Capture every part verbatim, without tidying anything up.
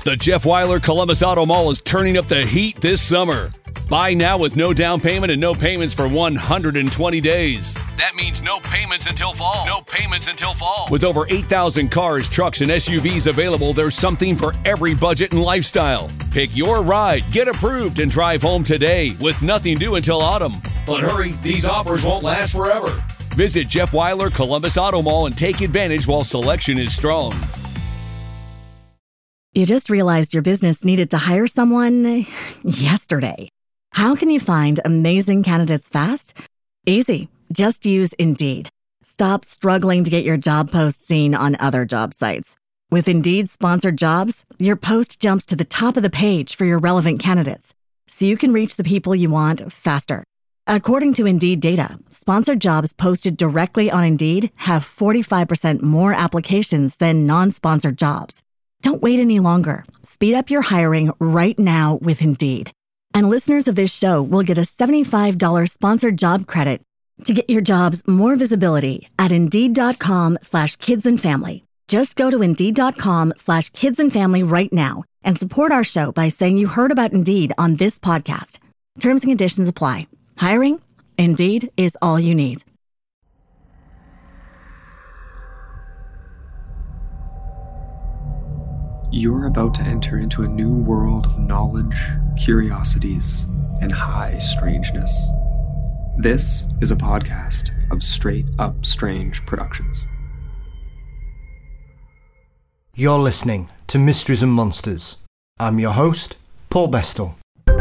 The Jeff Weiler Columbus Auto Mall is turning up the heat this summer. Buy now with no down payment and no payments for one hundred twenty days. That means no payments until fall. No payments until fall. With over eight thousand cars, trucks, and S U Vs available, there's something for every budget and lifestyle. Pick your ride, get approved, and drive home today with nothing due until autumn. But hurry, these offers won't last forever. Visit Jeff Weiler Columbus Auto Mall and take advantage while selection is strong. You just realized your business needed to hire someone yesterday. How can you find amazing candidates fast? Easy. Just use Indeed. Stop struggling to get your job post seen on other job sites. With Indeed sponsored jobs, your post jumps to the top of the page for your relevant candidates, so you can reach the people you want faster. According to Indeed data, sponsored jobs posted directly on Indeed have forty-five percent more applications than non-sponsored jobs. Don't wait any longer. Speed up your hiring right now with Indeed. And listeners of this show will get a seventy-five dollars sponsored job credit to get your jobs more visibility at Indeed.com slash kids and family. Just go to Indeed.com slash kids and family right now and support our show by saying you heard about Indeed on this podcast. Terms and conditions apply. Hiring? Indeed is all you need. You're about to enter into a new world of knowledge, curiosities, and high strangeness. This is a podcast of Straight Up Strange Productions. You're listening to Mysteries and Monsters. I'm your host, Paul Bestel.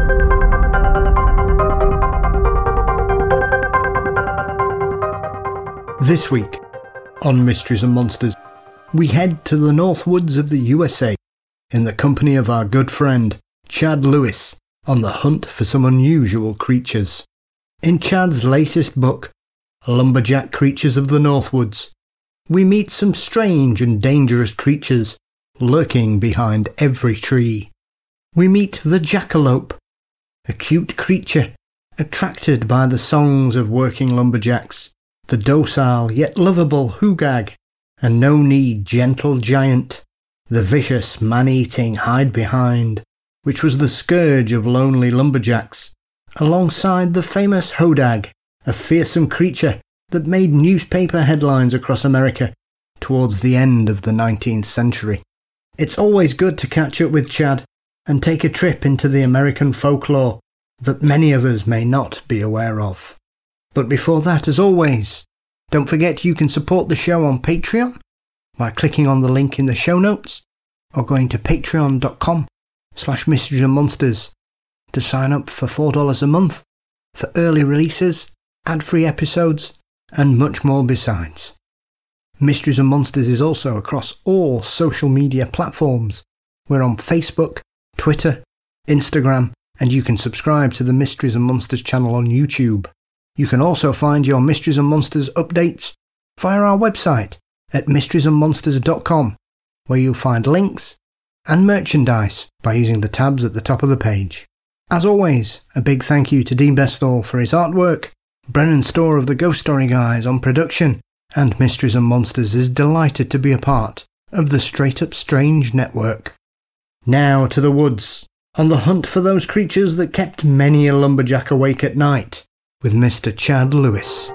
This week on Mysteries and Monsters, we head to the North Woods of the U S A in the company of our good friend Chad Lewis on the hunt for some unusual creatures. In Chad's latest book, Lumberjack Creatures of the North Woods, we meet some strange and dangerous creatures lurking behind every tree. We meet the jackalope, a cute creature attracted by the songs of working lumberjacks, the docile yet lovable hoogag, and no-need gentle giant, the vicious man-eating hide-behind, which was the scourge of lonely lumberjacks, alongside the famous hodag, a fearsome creature that made newspaper headlines across America towards the end of the nineteenth century. It's always good to catch up with Chad and take a trip into the American folklore that many of us may not be aware of. But before that, as always, don't forget you can support the show on Patreon by clicking on the link in the show notes or going to patreon.com slash mysteries and monsters to sign up for four dollars a month for early releases, ad-free episodes, and much more besides. Mysteries and Monsters is also across all social media platforms. We're on Facebook, Twitter, Instagram, and you can subscribe to the Mysteries and Monsters channel on YouTube. You can also find your Mysteries and Monsters updates via our website at mysteries and monsters dot com, where you'll find links and merchandise by using the tabs at the top of the page. As always, a big thank you to Dean Bestall for his artwork, Brennan Storr of the Ghost Story Guys on production, and Mysteries and Monsters is delighted to be a part of the Straight Up Strange network. Now to the woods, on the hunt for those creatures that kept many a lumberjack awake at night, with Mister Chad Lewis.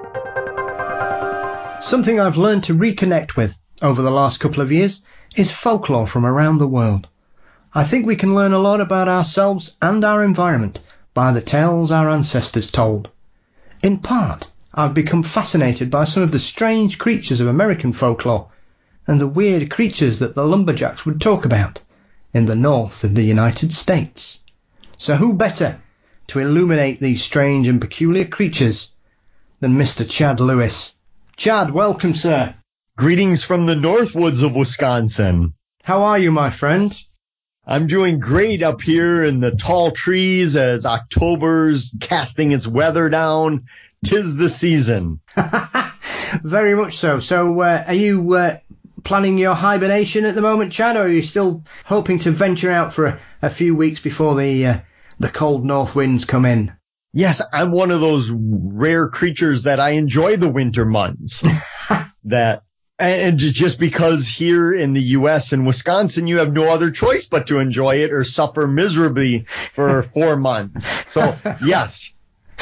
Something I've learned to reconnect with over the last couple of years is folklore from around the world. I think we can learn a lot about ourselves and our environment by the tales our ancestors told. In part, I've become fascinated by some of the strange creatures of American folklore and the weird creatures that the lumberjacks would talk about in the north of the United States. So who better to illuminate these strange and peculiar creatures than Mister Chad Lewis? Chad, welcome, sir. Greetings from the North Woods of Wisconsin. How are you, my friend? I'm doing great up here in the tall trees as October's casting its weather down. 'Tis the season. Very much so. So, uh, are you uh, planning your hibernation at the moment, Chad, or are you still hoping to venture out for a, a few weeks before the uh, the cold north winds come in? Yes, I'm one of those rare creatures that I enjoy the winter months. that And just because here in the U S and Wisconsin, you have no other choice but to enjoy it or suffer miserably for four months. So, yes.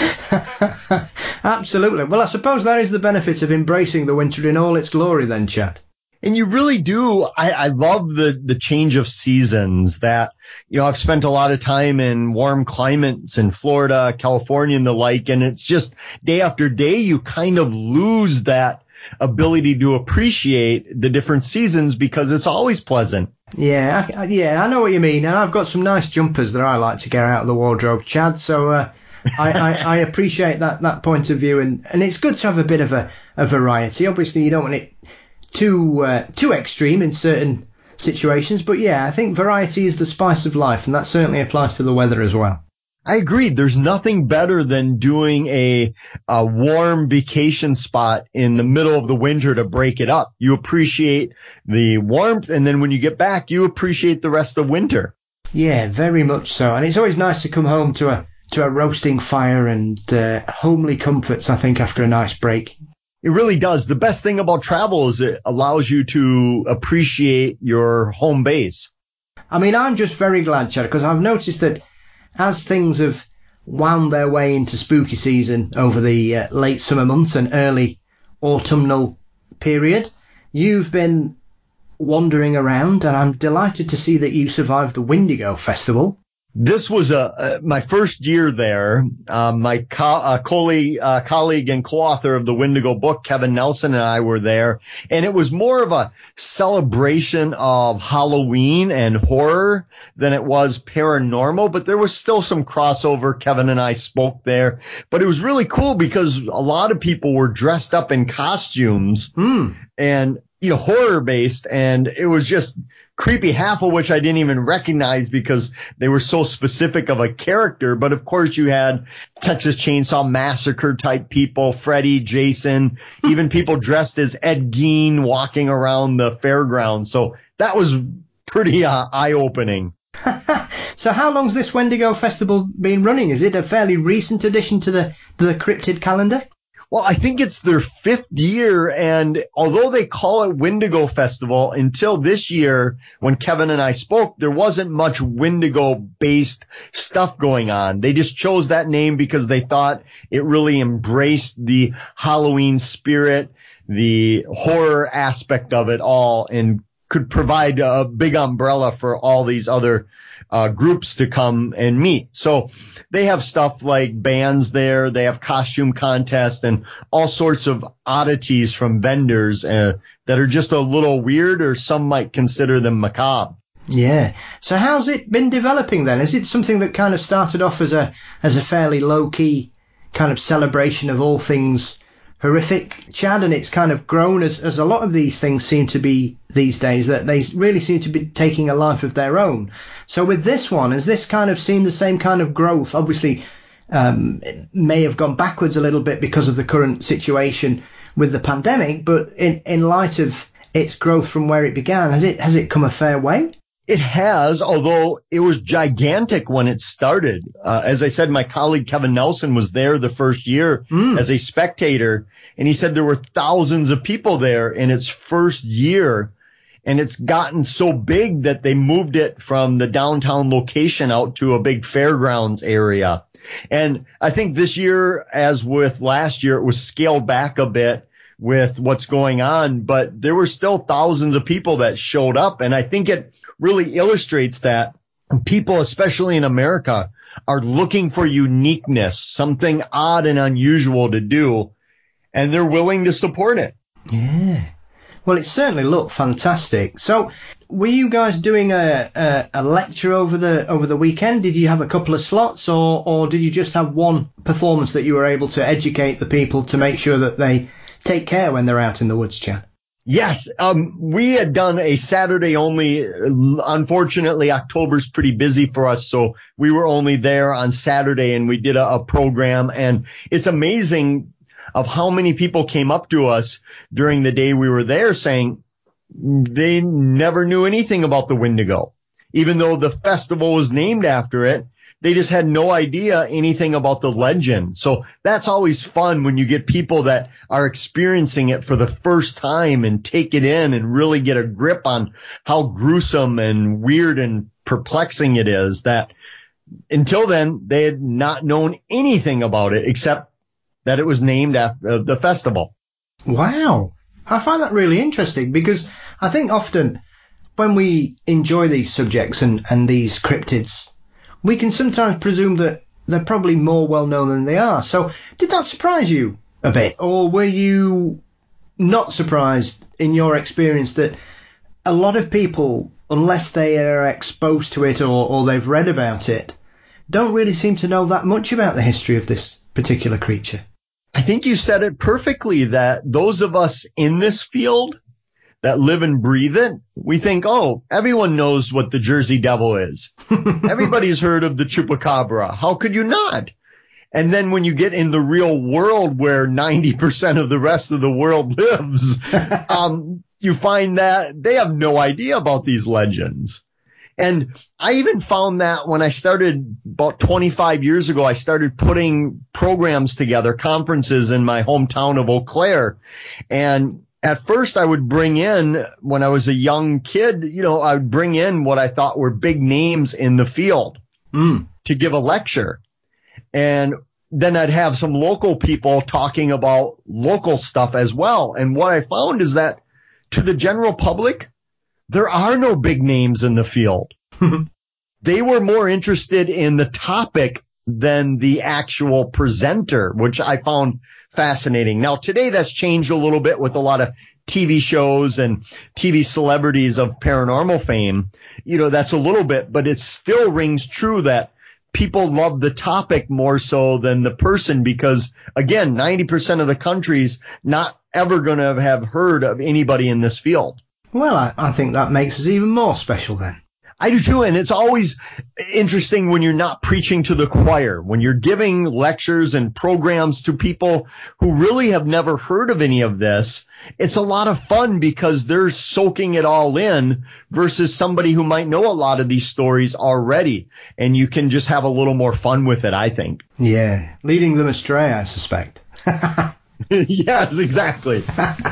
Absolutely. Well, I suppose that is the benefit of embracing the winter in all its glory then, Chad. And you really do. I, I love the, the change of seasons that, you know, I've spent a lot of time in warm climates in Florida, California and the like. And it's just day after day, you kind of lose that ability to appreciate the different seasons because it's always pleasant. Yeah, I, yeah, I know what you mean. And I've got some nice jumpers that I like to get out of the wardrobe, Chad. So uh, I, I, I appreciate that, that point of view. And, and it's good to have a bit of a, a variety. Obviously, you don't want it too uh, too extreme in certain situations. But yeah, I think variety is the spice of life. And that certainly applies to the weather as well. I agree. There's nothing better than doing a, a warm vacation spot in the middle of the winter to break it up. You appreciate the warmth, and then when you get back, you appreciate the rest of winter. Yeah, very much so. And it's always nice to come home to a to a roasting fire and uh, homely comforts, I think, after a nice break. It really does. The best thing about travel is it allows you to appreciate your home base. I mean, I'm just very glad, Chad, because I've noticed that as things have wound their way into spooky season over the uh, late summer months and early autumnal period, you've been wandering around, and I'm delighted to see that you survived the Windigo Festival. This was a, uh, my first year there. Um, my co- uh, colleague, uh, colleague and co-author of the Windigo book, Kevin Nelson, and I were there. And it was more of a celebration of Halloween and horror than it was paranormal. But there was still some crossover. Kevin and I spoke there. But it was really cool because a lot of people were dressed up in costumes mm. and, you know, horror-based. And it was just creepy, half of which I didn't even recognize because they were so specific of a character. But of course you had Texas Chainsaw Massacre type people, Freddy, Jason, even people dressed as Ed Gein walking around the fairgrounds. So that was pretty uh, eye-opening. So how long's this Wendigo Festival been running? Is it a fairly recent addition to the, to the cryptid calendar? Well, I think it's their fifth year, and although they call it Windigo Festival, until this year, when Kevin and I spoke, there wasn't much Windigo-based stuff going on. They just chose that name because they thought it really embraced the Halloween spirit, the horror aspect of it all, and could provide a big umbrella for all these other uh, groups to come and meet. So they have stuff like bands there. They have costume contests and all sorts of oddities from vendors uh, that are just a little weird, or some might consider them macabre. Yeah. So how's it been developing then? Is it something that kind of started off as a as a fairly low-key kind of celebration of all things horrific, Chad, and it's kind of grown as, as a lot of these things seem to be these days, that they really seem to be taking a life of their own. So with this one, has this kind of seen the same kind of growth? Obviously, um, it may have gone backwards a little bit because of the current situation with the pandemic, but in, in light of its growth from where it began, has it has it come a fair way? It has, although it was gigantic when it started. Uh, as I said, my colleague Kevin Nelson was there the first year mm. as a spectator, and he said there were thousands of people there in its first year, and it's gotten so big that they moved it from the downtown location out to a big fairgrounds area. And I think this year, as with last year, it was scaled back a bit with what's going on, but there were still thousands of people that showed up. And I think it really illustrates that people, especially in America, are looking for uniqueness, something odd and unusual to do, and they're willing to support it. Yeah. Well, it certainly looked fantastic. So were you guys doing a, a, a lecture over the over the weekend? Did you have a couple of slots, or, or did you just have one performance that you were able to educate the people to make sure that they take care when they're out in the woods, Chad? Yes, um, we had done a Saturday only. Unfortunately, October's pretty busy for us, so we were only there on Saturday, and we did a, a program. And it's amazing of how many people came up to us during the day we were there saying they never knew anything about the Windigo. Even though the festival was named after it, they just had no idea anything about the legend. So that's always fun when you get people that are experiencing it for the first time and take it in and really get a grip on how gruesome and weird and perplexing it is, that until then they had not known anything about it except that it was named after the festival. Wow. I find that really interesting, because I think often when we enjoy these subjects and, and these cryptids, we can sometimes presume that they're probably more well known than they are. So did that surprise you a bit, or were you not surprised in your experience that a lot of people, unless they are exposed to it or, or they've read about it, don't really seem to know that much about the history of this particular creature? I think you said it perfectly, that those of us in this field that live and breathe it, we think, oh, everyone knows what the Jersey Devil is. Everybody's heard of the Chupacabra. How could you not? And then when you get in the real world where ninety percent of the rest of the world lives, um, you find that they have no idea about these legends. And I even found that when I started about twenty-five years ago, I started putting programs together, conferences in my hometown of Eau Claire. And at first I would bring in, when I was a young kid, you know, I would bring in what I thought were big names in the field mm. to give a lecture. And then I'd have some local people talking about local stuff as well. And what I found is that to the general public, there are no big names in the field. They were more interested in the topic than the actual presenter, which I found fascinating. Now, today that's changed a little bit with a lot of T V shows and T V celebrities of paranormal fame. You know, that's a little bit, but it still rings true that people love the topic more so than the person, because, again, ninety percent of the country's not ever going to have heard of anybody in this field. Well, I, I think that makes us even more special then. I do too, and it's always interesting when you're not preaching to the choir, when you're giving lectures and programs to people who really have never heard of any of this. It's a lot of fun because they're soaking it all in versus somebody who might know a lot of these stories already, and you can just have a little more fun with it, I think. Yeah, leading them astray, I suspect. Yes, exactly.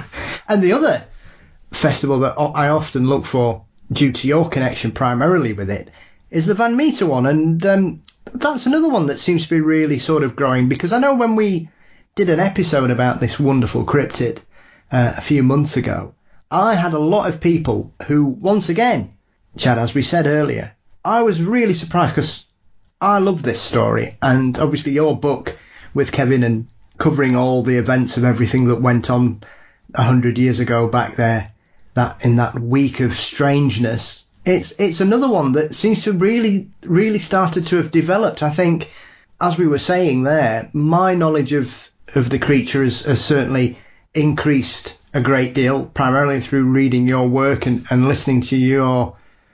And the other festival that I often look for, due to your connection primarily with it, is the Van Meter one. And um, that's another one that seems to be really sort of growing, because I know when we did an episode about this wonderful cryptid uh, a few months ago, I had a lot of people who, once again, Chad, as we said earlier, I was really surprised because I love this story. And obviously your book with Kevin and covering all the events of everything that went on a hundred years ago back there, that in that week of strangeness, it's it's another one that seems to really, really started to have developed. I think, as we were saying there, my knowledge of, of the creature has, has certainly increased a great deal, primarily through reading your work and, and listening to your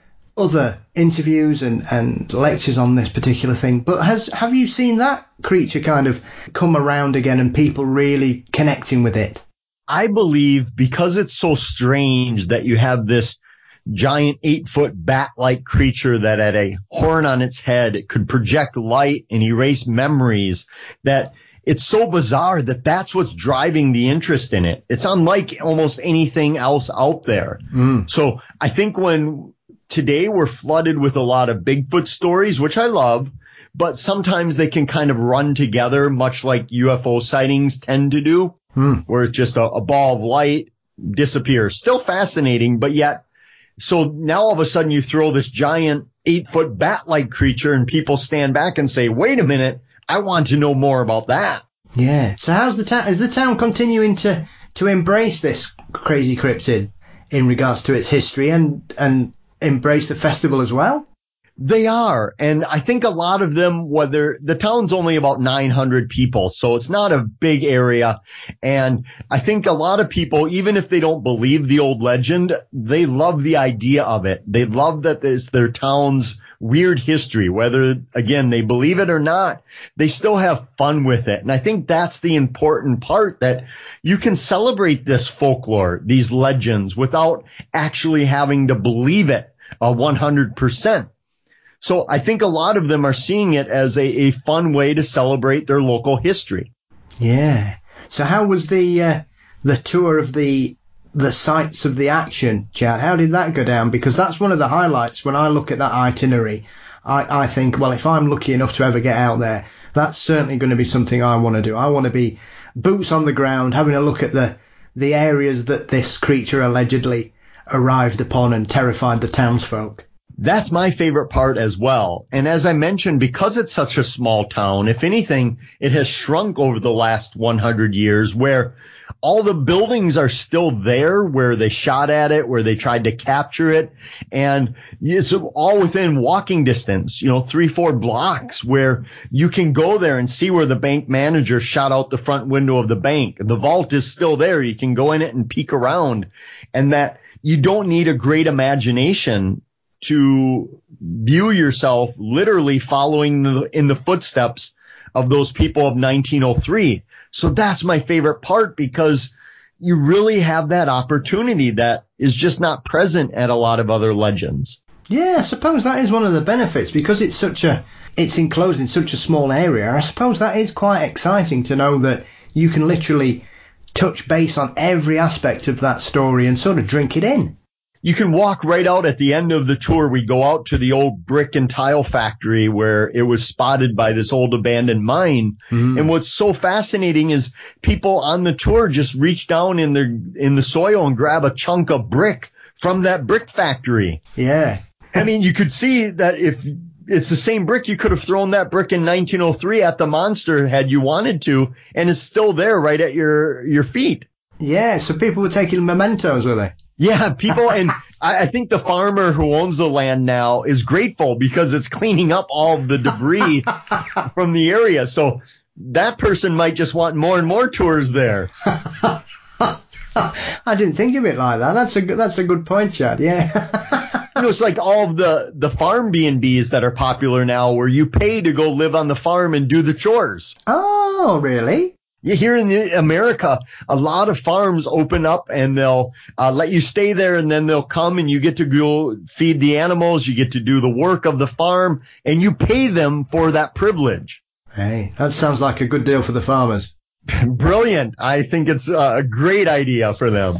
other interviews and, and lectures on this particular thing. But has have you seen that creature kind of come around again and people really connecting with it? I believe because it's so strange that you have this giant eight-foot bat-like creature that had a horn on its head, it could project light and erase memories, that it's so bizarre that that's what's driving the interest in it. It's unlike almost anything else out there. Mm. So I think when today we're flooded with a lot of Bigfoot stories, which I love, but sometimes they can kind of run together, much like U F O sightings tend to do. Hmm. Where it's just a, a ball of light disappears. Still fascinating, but yet, so now all of a sudden you throw this giant eight-foot bat-like creature and people stand back and say, wait a minute, I want to know more about that. Yeah. So how's the town, is the town continuing to, to embrace this crazy cryptid in regards to its history and, and embrace the festival as well? They are. And I think a lot of them, whether the town's only about nine hundred people, so it's not a big area. And I think a lot of people, even if they don't believe the old legend, they love the idea of it. They love that it's their town's weird history, whether, again, they believe it or not, they still have fun with it. And I think that's the important part, that you can celebrate this folklore, these legends, without actually having to believe it a one hundred percent. So I think a lot of them are seeing it as a, a fun way to celebrate their local history. Yeah. So how was the uh, the tour of the the sites of the action, Chad? How did that go down? Because that's one of the highlights. When I look at that itinerary, I, I think, well, if I'm lucky enough to ever get out there, that's certainly going to be something I want to do. I want to be boots on the ground, having a look at the the areas that this creature allegedly arrived upon and terrified the townsfolk. That's my favorite part as well. And as I mentioned, because it's such a small town, if anything, it has shrunk over the last one hundred years, where all the buildings are still there where they shot at it, where they tried to capture it. And it's all within walking distance, you know, three, four blocks where you can go there and see where the bank manager shot out the front window of the bank. The vault is still there. You can go in it and peek around, and that you don't need a great imagination to view yourself literally following the, in the footsteps of those people of nineteen oh three. So that's my favorite part, because you really have that opportunity that is just not present at a lot of other legends. Yeah, I suppose that is one of the benefits, because it's such a it's enclosed in such a small area. I suppose that is quite exciting to know that you can literally touch base on every aspect of that story and sort of drink it in. You can walk right out at the end of the tour. We go out to the old brick and tile factory where it was spotted by this old abandoned mine. Mm. And what's so fascinating is people on the tour just reach down in the in the soil and grab a chunk of brick from that brick factory. Yeah. I mean, you could see that if it's the same brick, you could have thrown that brick in nineteen oh three at the monster had you wanted to, and it's still there right at your, your feet. Yeah, so people were taking mementos, were they? Yeah, people, and I, I think the farmer who owns the land now is grateful because it's cleaning up all of the debris from the area. So that person might just want more and more tours there. I didn't think of it like that. That's a good, that's a good point, Chad. Yeah. You know, it's like all of the, the farm B and B's that are popular now, where you pay to go live on the farm and do the chores. Oh, really? Here in America, a lot of farms open up and they'll uh, let you stay there, and then they'll come and you get to go feed the animals. You get to do the work of the farm, and you pay them for that privilege. Hey, that sounds like a good deal for the farmers. Brilliant. I think it's a great idea for them.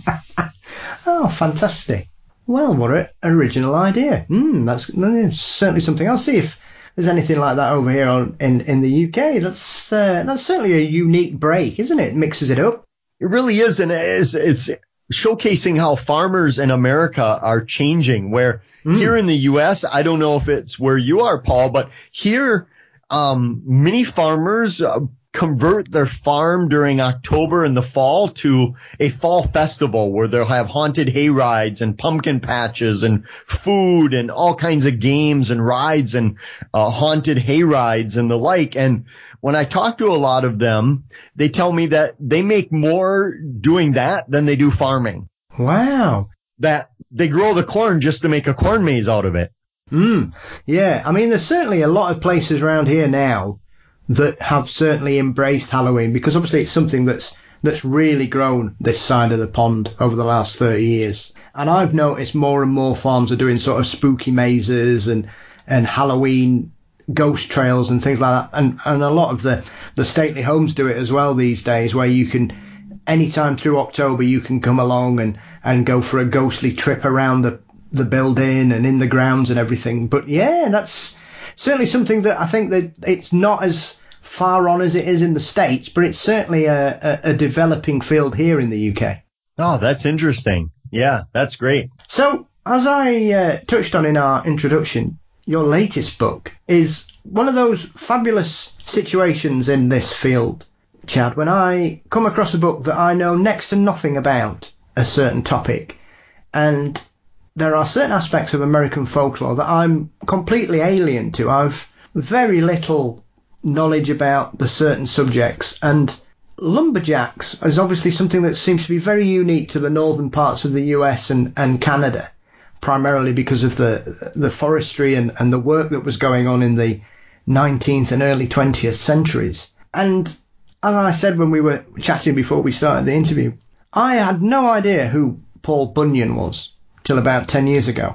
Oh, fantastic. Well, what an original idea. Mm, that's, that's certainly something. I'll see if there's anything like that over here on, in, in the U K. That's uh, that's certainly a unique break, isn't it? It mixes it up. It really is, and it's, it's showcasing how farmers in America are changing, where mm. here in the U S, I don't know if it's where you are, Paul, but here um, many farmers uh, convert their farm during October and the fall to a fall festival where they'll have haunted hay rides and pumpkin patches and food and all kinds of games and rides and uh, haunted hay rides and the like. And when I talk to a lot of them, they tell me that they make more doing that than they do farming. Wow. That they grow the corn just to make a corn maze out of it. Mm. Yeah. I mean, there's certainly a lot of places around here now that have certainly embraced Halloween, because obviously it's something that's that's really grown this side of the pond over the last thirty years. And I've noticed more and more farms are doing sort of spooky mazes and, and Halloween ghost trails and things like that. And, and a lot of the, the stately homes do it as well these days, where you can, anytime through October, you can come along and, and go for a ghostly trip around the, the building and in the grounds and everything. But yeah, that's certainly something that I think that it's not as far on as it is in the States, but it's certainly a, a, a developing field here in the U K. Oh, that's interesting. Yeah, that's great. So, as I uh, touched on in our introduction, your latest book is one of those fabulous situations in this field, Chad, when I come across a book that I know next to nothing about a certain topic, and there are certain aspects of American folklore that I'm completely alien to. I've very little knowledge about the certain subjects, and lumberjacks is obviously something that seems to be very unique to the northern parts of the U S and, and Canada, primarily because of the the forestry and, and the work that was going on in the nineteenth and early twentieth centuries. And as I said when we were chatting before we started the interview, I had no idea who Paul Bunyan was till about ten years ago.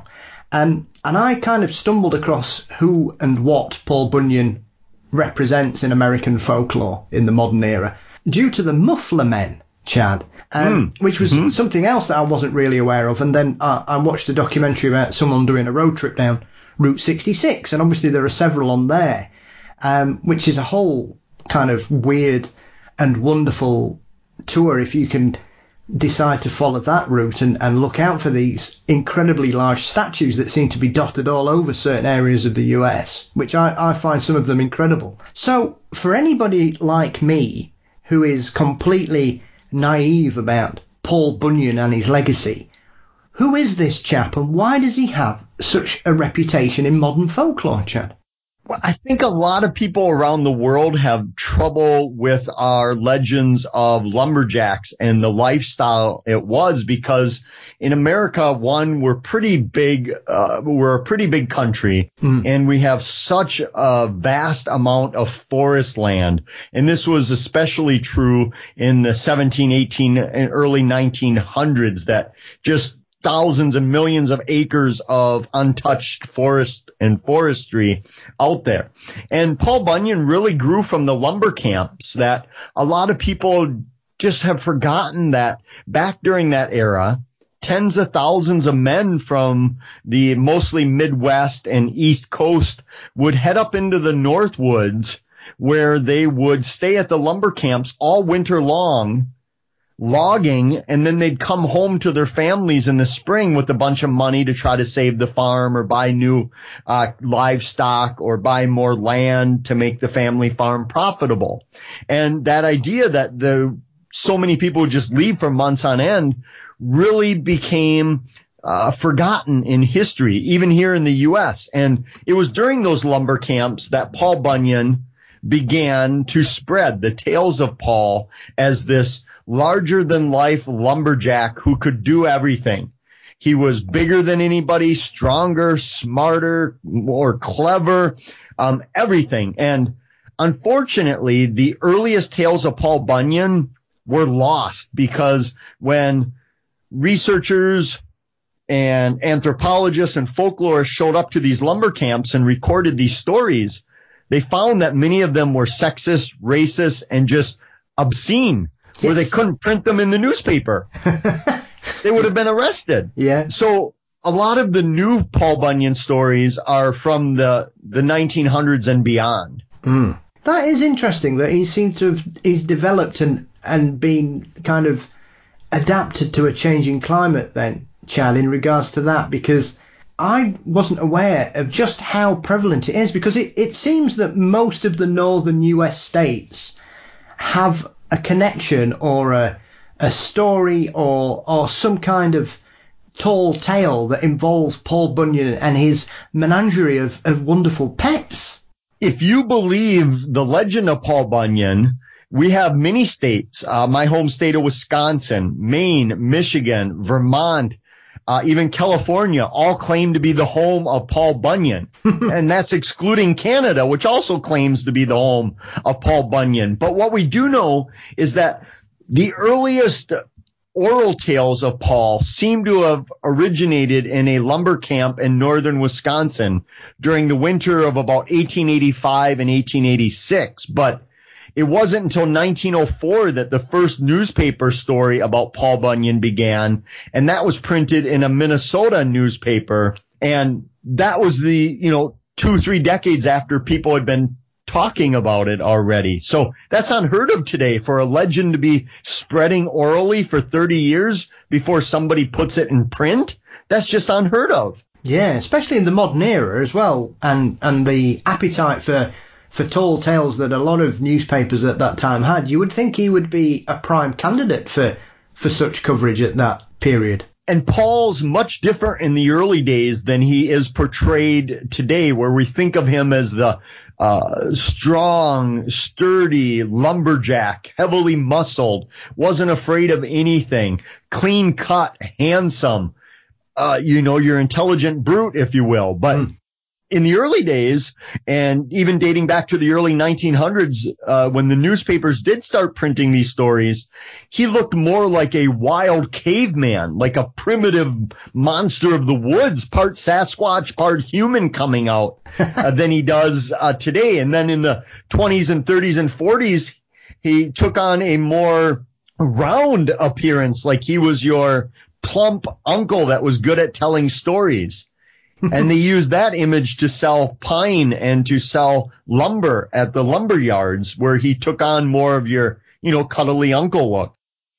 Um, and I kind of stumbled across who and what Paul Bunyan represents in American folklore in the modern era due to the Muffler Men, Chad, um, mm. which was mm-hmm. something else that I wasn't really aware of. And then I, I watched a documentary about someone doing a road trip down Route sixty-six, and obviously there are several on there, um, which is a whole kind of weird and wonderful tour if you can decide to follow that route and, and look out for these incredibly large statues that seem to be dotted all over certain areas of the U S, which I, I find some of them incredible. So for anybody like me who is completely naive about Paul Bunyan and his legacy, who is this chap and why does he have such a reputation in modern folklore, Chad? Well, I think a lot of people around the world have trouble with our legends of lumberjacks and the lifestyle it was, because in America, one, we're pretty big, uh, we're a pretty big country, mm. and we have such a vast amount of forest land. And this was especially true in the seventeen, eighteen, and early nineteen hundreds, that just thousands and millions of acres of untouched forest and forestry out there. And Paul Bunyan really grew from the lumber camps that a lot of people just have forgotten that back during that era, tens of thousands of men from the mostly Midwest and East Coast would head up into the Northwoods, where they would stay at the lumber camps all winter long, logging, and then they'd come home to their families in the spring with a bunch of money to try to save the farm or buy new uh, livestock or buy more land to make the family farm profitable. And that idea that the so many people would just leave for months on end really became uh, forgotten in history, even here in the U S. And it was during those lumber camps that Paul Bunyan began to spread the tales of Paul as this larger-than-life lumberjack who could do everything. He was bigger than anybody, stronger, smarter, more clever, um, everything. And unfortunately, the earliest tales of Paul Bunyan were lost, because when researchers and anthropologists and folklorists showed up to these lumber camps and recorded these stories, they found that many of them were sexist, racist, and just obscene, yes. where they couldn't print them in the newspaper. They would have been arrested. Yeah. So a lot of the new Paul Bunyan stories are from the, the nineteen hundreds and beyond. Mm. That is interesting that he seems to have, he's developed and, and been kind of adapted to a changing climate then, Chad, in regards to that, because I wasn't aware of just how prevalent it is, because it, it seems that most of the northern U S states have a connection or a a story or or some kind of tall tale that involves Paul Bunyan and his menagerie of, of wonderful pets. If you believe the legend of Paul Bunyan, we have many states, uh, my home state of Wisconsin, Maine, Michigan, Vermont, Uh, even California, all claim to be the home of Paul Bunyan. And that's excluding Canada, which also claims to be the home of Paul Bunyan. But what we do know is that the earliest oral tales of Paul seem to have originated in a lumber camp in northern Wisconsin during the winter of about eighteen eighty-five and eighteen eighty-six. But it wasn't until nineteen oh four that the first newspaper story about Paul Bunyan began, and that was printed in a Minnesota newspaper. And that was the, you know, two, three decades after people had been talking about it already. So that's unheard of today, for a legend to be spreading orally for thirty years before somebody puts it in print. That's just unheard of. Yeah, especially in the modern era as well, and, and the appetite for for tall tales that a lot of newspapers at that time had. You would think he would be a prime candidate for, for such coverage at that period. And Paul's much different in the early days than he is portrayed today, where we think of him as the uh, strong, sturdy lumberjack, heavily muscled, wasn't afraid of anything, clean cut, handsome, uh, you know, your intelligent brute, if you will. But mm. in the early days, and even dating back to the early nineteen hundreds, uh, when the newspapers did start printing these stories, he looked more like a wild caveman, like a primitive monster of the woods, part Sasquatch, part human coming out uh, than he does uh, today. And then in the twenties and thirties and forties, he took on a more round appearance, like he was your plump uncle that was good at telling stories. And they used that image to sell pine and to sell lumber at the lumber yards, where he took on more of your, you know, cuddly uncle look.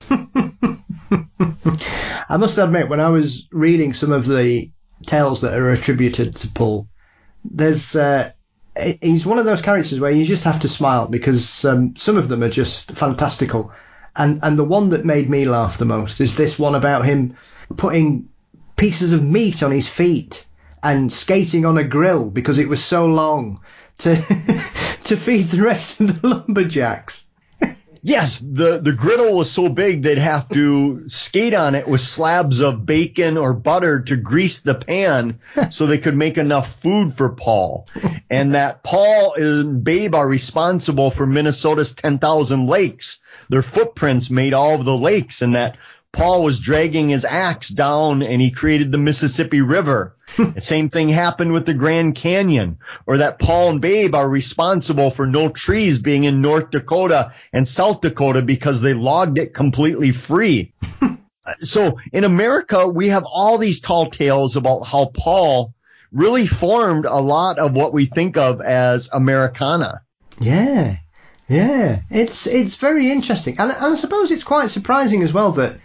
I must admit, when I was reading some of the tales that are attributed to Paul, there's uh, he's one of those characters where you just have to smile, because um, some of them are just fantastical. And and the one that made me laugh the most is this one about him putting pieces of meat on his feet and skating on a grill because it was so long to to feed the rest of the lumberjacks. Yes, the, the griddle was so big they'd have to skate on it with slabs of bacon or butter to grease the pan so they could make enough food for Paul. And that Paul and Babe are responsible for Minnesota's ten thousand lakes. Their footprints made all of the lakes, and that Paul was dragging his axe down and he created the Mississippi River. The same thing happened with the Grand Canyon, or that Paul and Babe are responsible for no trees being in North Dakota and South Dakota because they logged it completely free. So in America, we have all these tall tales about how Paul really formed a lot of what we think of as Americana. Yeah, yeah. It's it's very interesting. And, and I suppose it's quite surprising as well that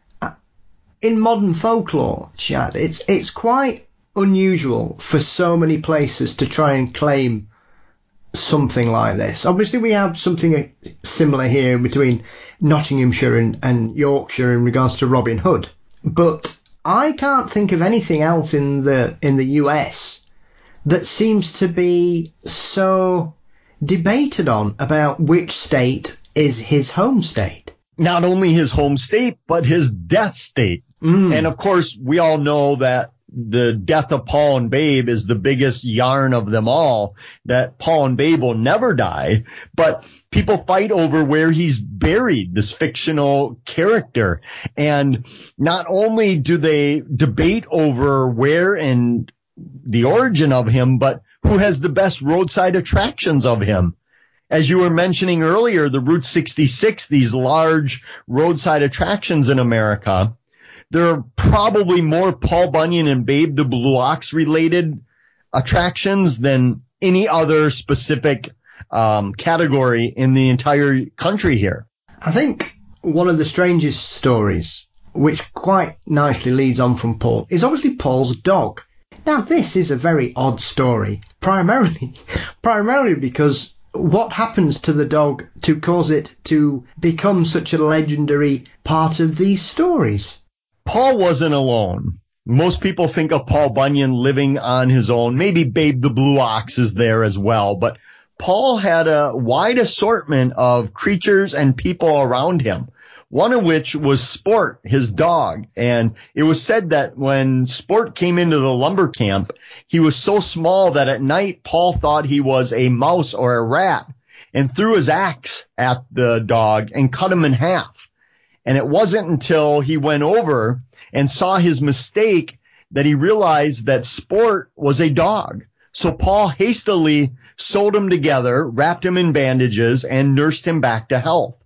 in modern folklore, Chad, it's it's quite unusual for so many places to try and claim something like this. Obviously, we have something similar here between Nottinghamshire and, and Yorkshire in regards to Robin Hood, but I can't think of anything else in the in the U S that seems to be so debated on about which state is his home state. Not only his home state, but his death state. Mm. And of course, we all know that the death of Paul and Babe is the biggest yarn of them all, that Paul and Babe will never die, but people fight over where he's buried, this fictional character. And not only do they debate over where and the origin of him, but who has the best roadside attractions of him. As you were mentioning earlier, the Route sixty-six, these large roadside attractions in America, there are probably more Paul Bunyan and Babe the Blue Ox related attractions than any other specific um, category in the entire country here. I think one of the strangest stories, which quite nicely leads on from Paul, is obviously Paul's dog. Now, this is a very odd story, primarily, primarily because what happens to the dog to cause it to become such a legendary part of these stories? Paul wasn't alone. Most people think of Paul Bunyan living on his own. Maybe Babe the Blue Ox is there as well. But Paul had a wide assortment of creatures and people around him, one of which was Sport, his dog. And it was said that when Sport came into the lumber camp, he was so small that at night Paul thought he was a mouse or a rat and threw his axe at the dog and cut him in half. And it wasn't until he went over and saw his mistake that he realized that Sport was a dog. So Paul hastily sewed him together, wrapped him in bandages, and nursed him back to health.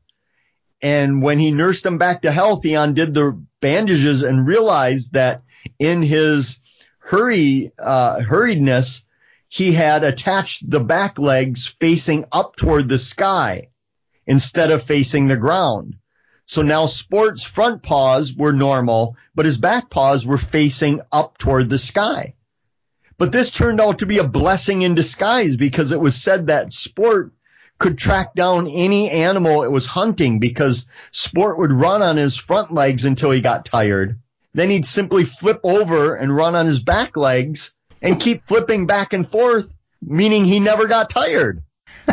And when he nursed him back to health, he undid the bandages and realized that in his hurry, uh, hurriedness, he had attached the back legs facing up toward the sky instead of facing the ground. So now Sport's front paws were normal, but his back paws were facing up toward the sky. But this turned out to be a blessing in disguise, because it was said that Sport could track down any animal it was hunting, because Sport would run on his front legs until he got tired. Then he'd simply flip over and run on his back legs and keep flipping back and forth, meaning he never got tired.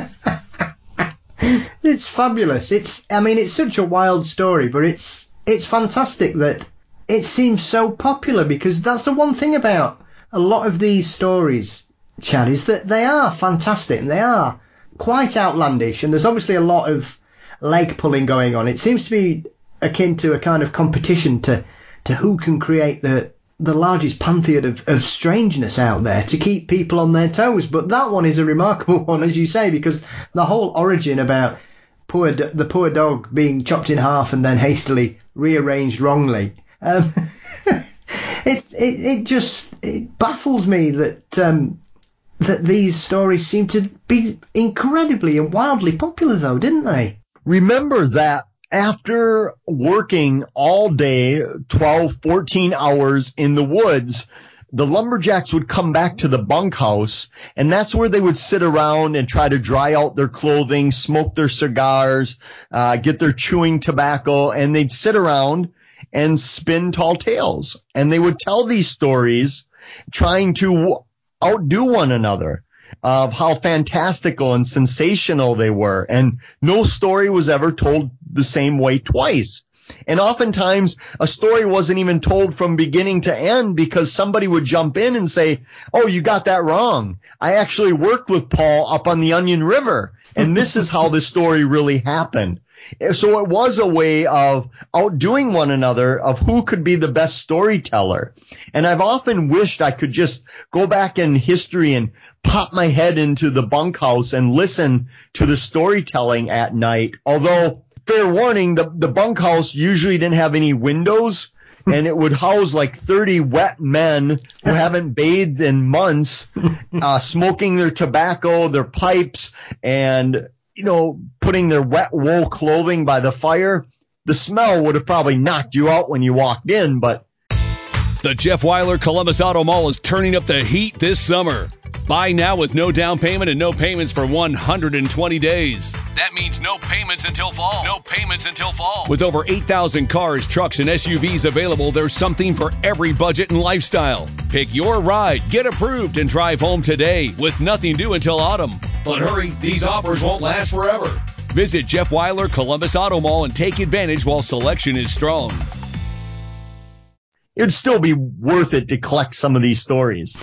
It's fabulous. It's, I mean, it's such a wild story, but it's it's fantastic that it seems so popular, because that's the one thing about a lot of these stories Chad, is that they are fantastic and they are quite outlandish, and there's obviously a lot of leg pulling going on. It seems to be akin to a kind of competition to, to who can create the the largest pantheon of, of strangeness out there to keep people on their toes. But that one is a remarkable one, as you say, because the whole origin about poor the poor dog being chopped in half and then hastily rearranged wrongly, um, it, it it just it baffles me that um, that these stories seem to be incredibly and wildly popular, though, didn't they? Remember that after working all day, twelve, fourteen hours in the woods, the lumberjacks would come back to the bunkhouse, and that's where they would sit around and try to dry out their clothing, smoke their cigars, uh, get their chewing tobacco, and they'd sit around and spin tall tales. And they would tell these stories trying to outdo one another of how fantastical and sensational they were. And no story was ever told the same way twice. And oftentimes a story wasn't even told from beginning to end because somebody would jump in and say, oh, you got that wrong. I actually worked with Paul up on the Onion River, and this is how the story really happened. So it was a way of outdoing one another of who could be the best storyteller. And I've often wished I could just go back in history and pop my head into the bunkhouse and listen to the storytelling at night. Although, fair warning, the, the bunkhouse usually didn't have any windows, and it would house like thirty wet men who haven't bathed in months, uh, smoking their tobacco, their pipes, and, you know, putting their wet wool clothing by the fire. The smell would have probably knocked you out when you walked in, but the Jeff Weiler Columbus Auto Mall is turning up the heat this summer. Buy now with no down payment and no payments for one hundred twenty days. That means no payments until fall. No payments until fall. With over eight thousand cars, trucks, and S U Vs available, there's something for every budget and lifestyle. Pick your ride, get approved, and drive home today with nothing due until autumn. But hurry, these offers won't last forever. Visit Jeff Weiler Columbus Auto Mall and take advantage while selection is strong. It'd still be worth it to collect some of these stories.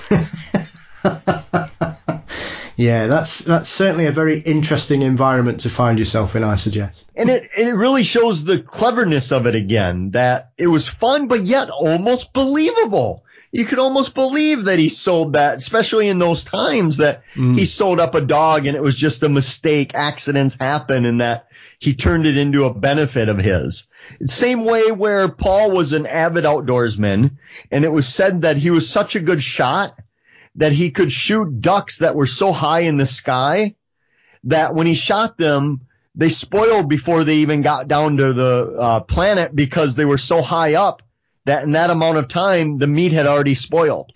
Yeah, that's that's certainly a very interesting environment to find yourself in, I suggest. And it, it really shows the cleverness of it again, that it was fun, but yet almost believable. You could almost believe that he sold that, especially in those times that mm. he sold up a dog and it was just a mistake, accidents happen, and that he turned it into a benefit of his. Same way where Paul was an avid outdoorsman, and it was said that he was such a good shot that he could shoot ducks that were so high in the sky that when he shot them, they spoiled before they even got down to the uh, planet because they were so high up that in that amount of time, the meat had already spoiled.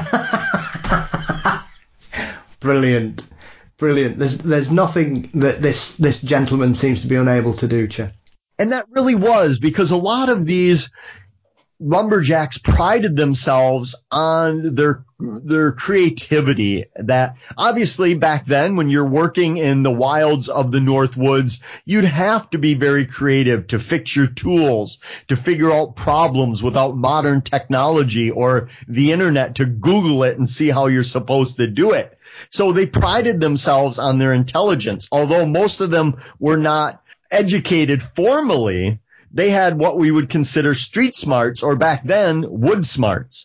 Brilliant. Brilliant. There's there's nothing that this, this gentleman seems to be unable to do, Chad. And that really was, because a lot of these lumberjacks prided themselves on their their creativity. That obviously back then, when you're working in the wilds of the North Woods, you'd have to be very creative to fix your tools, to figure out problems without modern technology or the internet to Google it and see how you're supposed to do it. So they prided themselves on their intelligence. Although most of them were not educated formally, they had what we would consider street smarts, or back then, wood smarts.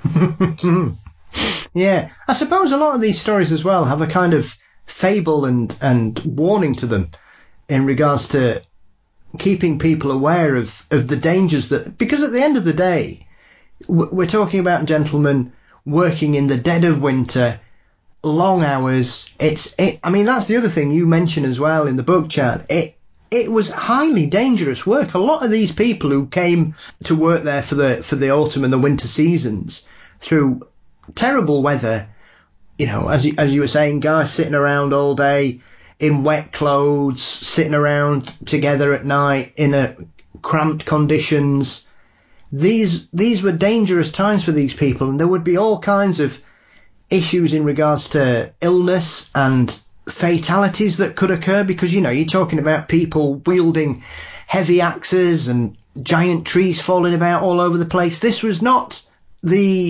Yeah, I suppose a lot of these stories as well have a kind of fable and, and warning to them in regards to keeping people aware of, of the dangers that, because at the end of the day, we're talking about gentlemen working in the dead of winter, long hours. It's, it, I mean, that's the other thing you mentioned as well in the book, Chad. It, It was highly dangerous work. A lot of these people who came to work there for the for the autumn and the winter seasons through terrible weather, you know, as you, as you were saying, guys sitting around all day in wet clothes, sitting around together at night in a cramped conditions. These these were dangerous times for these people, and there would be all kinds of issues in regards to illness and fatalities that could occur, because, you know, you're talking about people wielding heavy axes and giant trees falling about all over the place. This was not the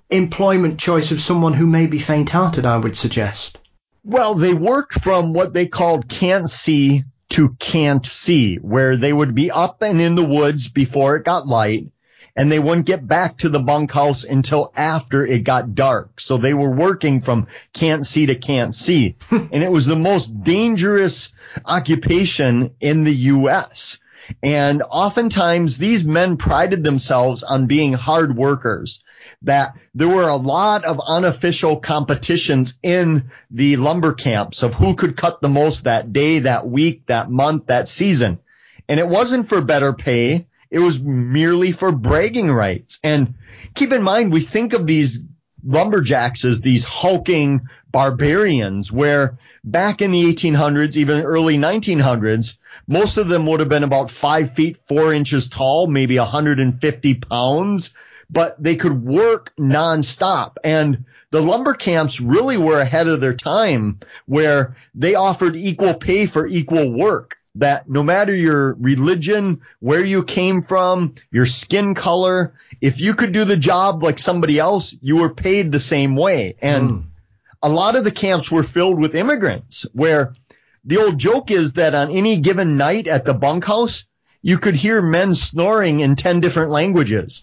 employment choice of someone who may be faint-hearted, I would suggest. Well, they worked from what they called can't see to can't see, where they would be up and in the woods before it got light, and they wouldn't get back to the bunkhouse until after it got dark. So they were working from can't see to can't see. And it was the most dangerous occupation in the U S. And oftentimes these men prided themselves on being hard workers, that there were a lot of unofficial competitions in the lumber camps of who could cut the most that day, that week, that month, that season. And it wasn't for better pay. It was merely for bragging rights. And keep in mind, we think of these lumberjacks as these hulking barbarians, where back in the eighteen hundreds, even early nineteen hundreds, most of them would have been about five feet, four inches tall, maybe one hundred fifty pounds, but they could work nonstop. And the lumber camps really were ahead of their time, where they offered equal pay for equal work. That no matter your religion, where you came from, your skin color, if you could do the job like somebody else, you were paid the same way. And mm. a lot of the camps were filled with immigrants, where the old joke is that on any given night at the bunkhouse, you could hear men snoring in ten different languages.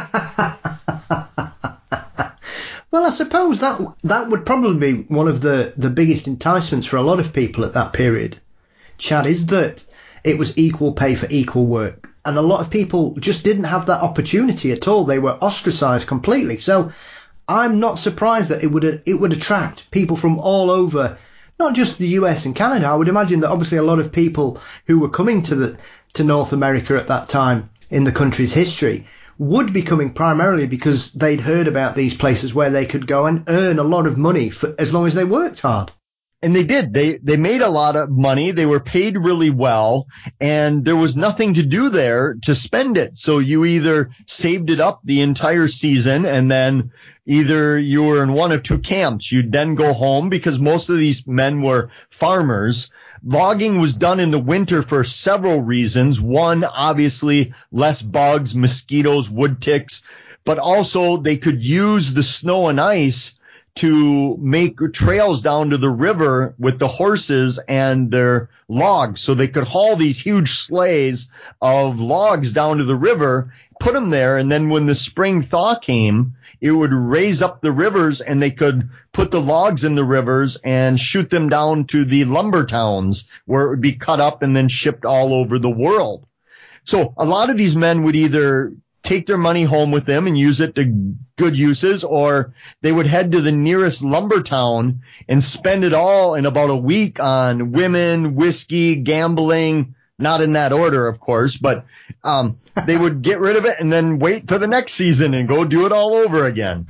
Well, I suppose that that would probably be one of the, the biggest enticements for a lot of people at that period, Chad, is that it was equal pay for equal work. And a lot of people just didn't have that opportunity at all. They were ostracized completely. So I'm not surprised that it would it would attract people from all over, not just the U S and Canada. I would imagine that obviously a lot of people who were coming to the to North America at that time in the country's history would be coming primarily because they'd heard about these places where they could go and earn a lot of money for as long as they worked hard. And they did. They they made a lot of money. They were paid really well, and there was nothing to do there to spend it. So you either saved it up the entire season, and then either you were in one of two camps. You'd then go home, because most of these men were farmers. Logging was done in the winter for several reasons. One, obviously, less bugs, mosquitoes, wood ticks, but also they could use the snow and ice to make trails down to the river with the horses and their logs. So they could haul these huge sleighs of logs down to the river, put them there, and then when the spring thaw came, it would raise up the rivers, and they could put the logs in the rivers and shoot them down to the lumber towns, where it would be cut up and then shipped all over the world. So a lot of these men would either take their money home with them and use it to good uses, or they would head to the nearest lumber town and spend it all in about a week on women, whiskey, gambling, not in that order, of course, but um, they would get rid of it and then wait for the next season and go do it all over again.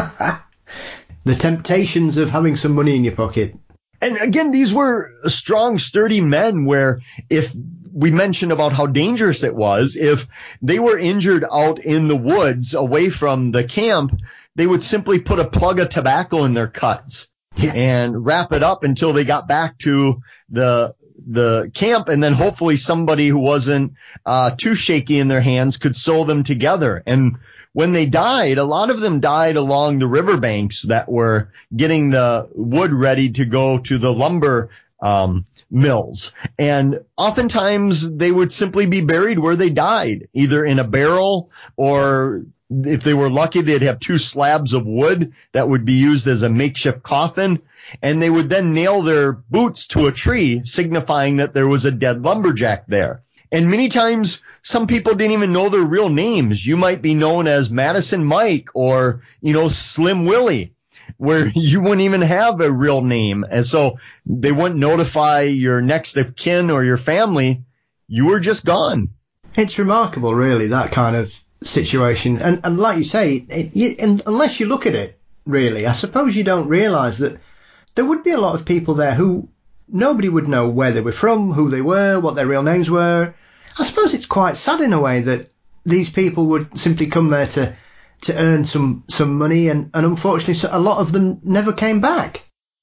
The temptations of having some money in your pocket. And again, these were strong, sturdy men, where if we mentioned about how dangerous it was, if they were injured out in the woods away from the camp, they would simply put a plug of tobacco in their cuts yeah. and wrap it up until they got back to the the camp, and then hopefully somebody who wasn't uh too shaky in their hands could sew them together. And when they died, a lot of them died along the riverbanks that were getting the wood ready to go to the lumber um mills. And oftentimes they would simply be buried where they died, either in a barrel, or if they were lucky, they'd have two slabs of wood that would be used as a makeshift coffin. And they would then nail their boots to a tree, signifying that there was a dead lumberjack there. And many times, some people didn't even know their real names. You might be known as Madison Mike, or, you know, Slim Willie, where you wouldn't even have a real name. And so they wouldn't notify your next of kin or your family. You were just gone. It's remarkable, really, that kind of situation. And, and like you say, it, you, and unless you look at it, really, I suppose you don't realise that there would be a lot of people there who nobody would know where they were from, who they were, what their real names were. I suppose it's quite sad in a way that these people would simply come there to, to earn some, some money, and, and unfortunately a lot of them never came back.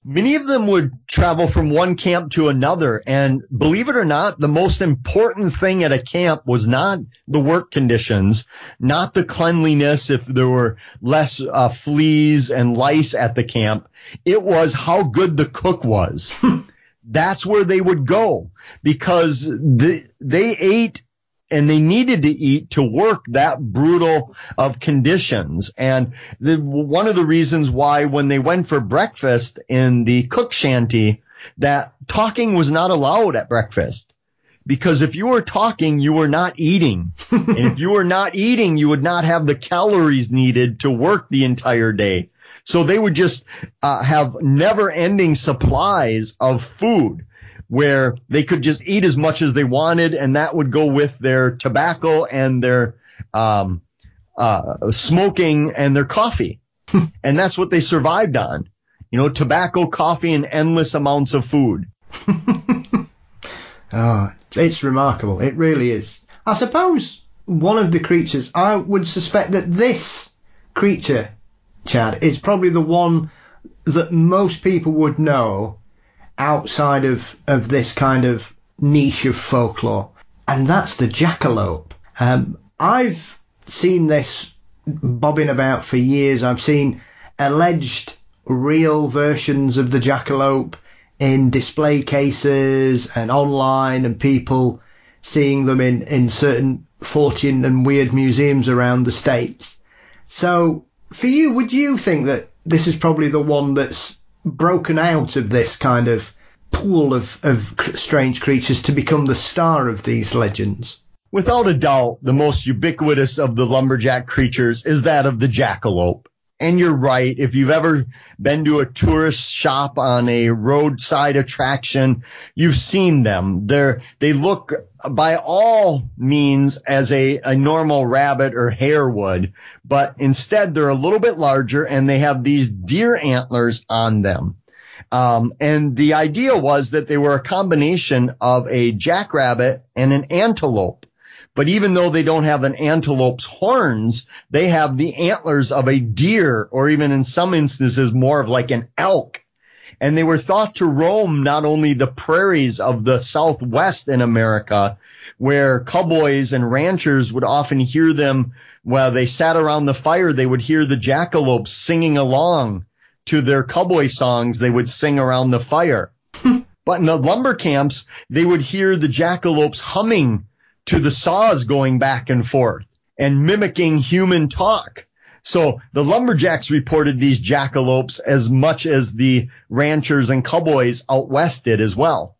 Many of them would travel from one camp to another. And believe it or not, the most important thing at a camp was not the work conditions, not the cleanliness if there were less uh, fleas and lice at the camp. It was how good the cook was. That's where they would go because the, they ate and they needed to eat to work that brutal of conditions. And the, one of the reasons why when they went for breakfast in the cook shanty, that talking was not allowed at breakfast. Because if you were talking, you were not eating. And if you were not eating, you would not have the calories needed to work the entire day. So they would just uh, have never-ending supplies of food, where they could just eat as much as they wanted, and that would go with their tobacco and their um, uh, smoking and their coffee. And that's what they survived on. You know, tobacco, coffee, and endless amounts of food. Oh, it's remarkable. It really is. I suppose one of the creatures, I would suspect that this creature, Chad, is probably the one that most people would know outside of, of this kind of niche of folklore, and that's the jackalope. Um, I've seen this bobbing about for years. I've seen alleged real versions of the jackalope in display cases and online, and people seeing them in, in certain fortune and weird museums around the States. So for you, would you think that this is probably the one that's broken out of this kind of pool of, of strange creatures to become the star of these legends? Without a doubt, the most ubiquitous of the lumberjack creatures is that of the jackalope. And you're right. If you've ever been to a tourist shop on a roadside attraction, you've seen them. They're, they look by all means as a, a normal rabbit or hare would, but instead they're a little bit larger and they have these deer antlers on them. Um, and the idea was that they were a combination of a jackrabbit and an antelope. But even though they don't have an antelope's horns, they have the antlers of a deer, or even in some instances more of like an elk. And they were thought to roam not only the prairies of the Southwest in America, where cowboys and ranchers would often hear them while they sat around the fire. They would hear the jackalopes singing along to their cowboy songs they would sing around the fire. But in the lumber camps, they would hear the jackalopes humming to the saws going back and forth and mimicking human talk. So the lumberjacks reported these jackalopes as much as the ranchers and cowboys out west did as well.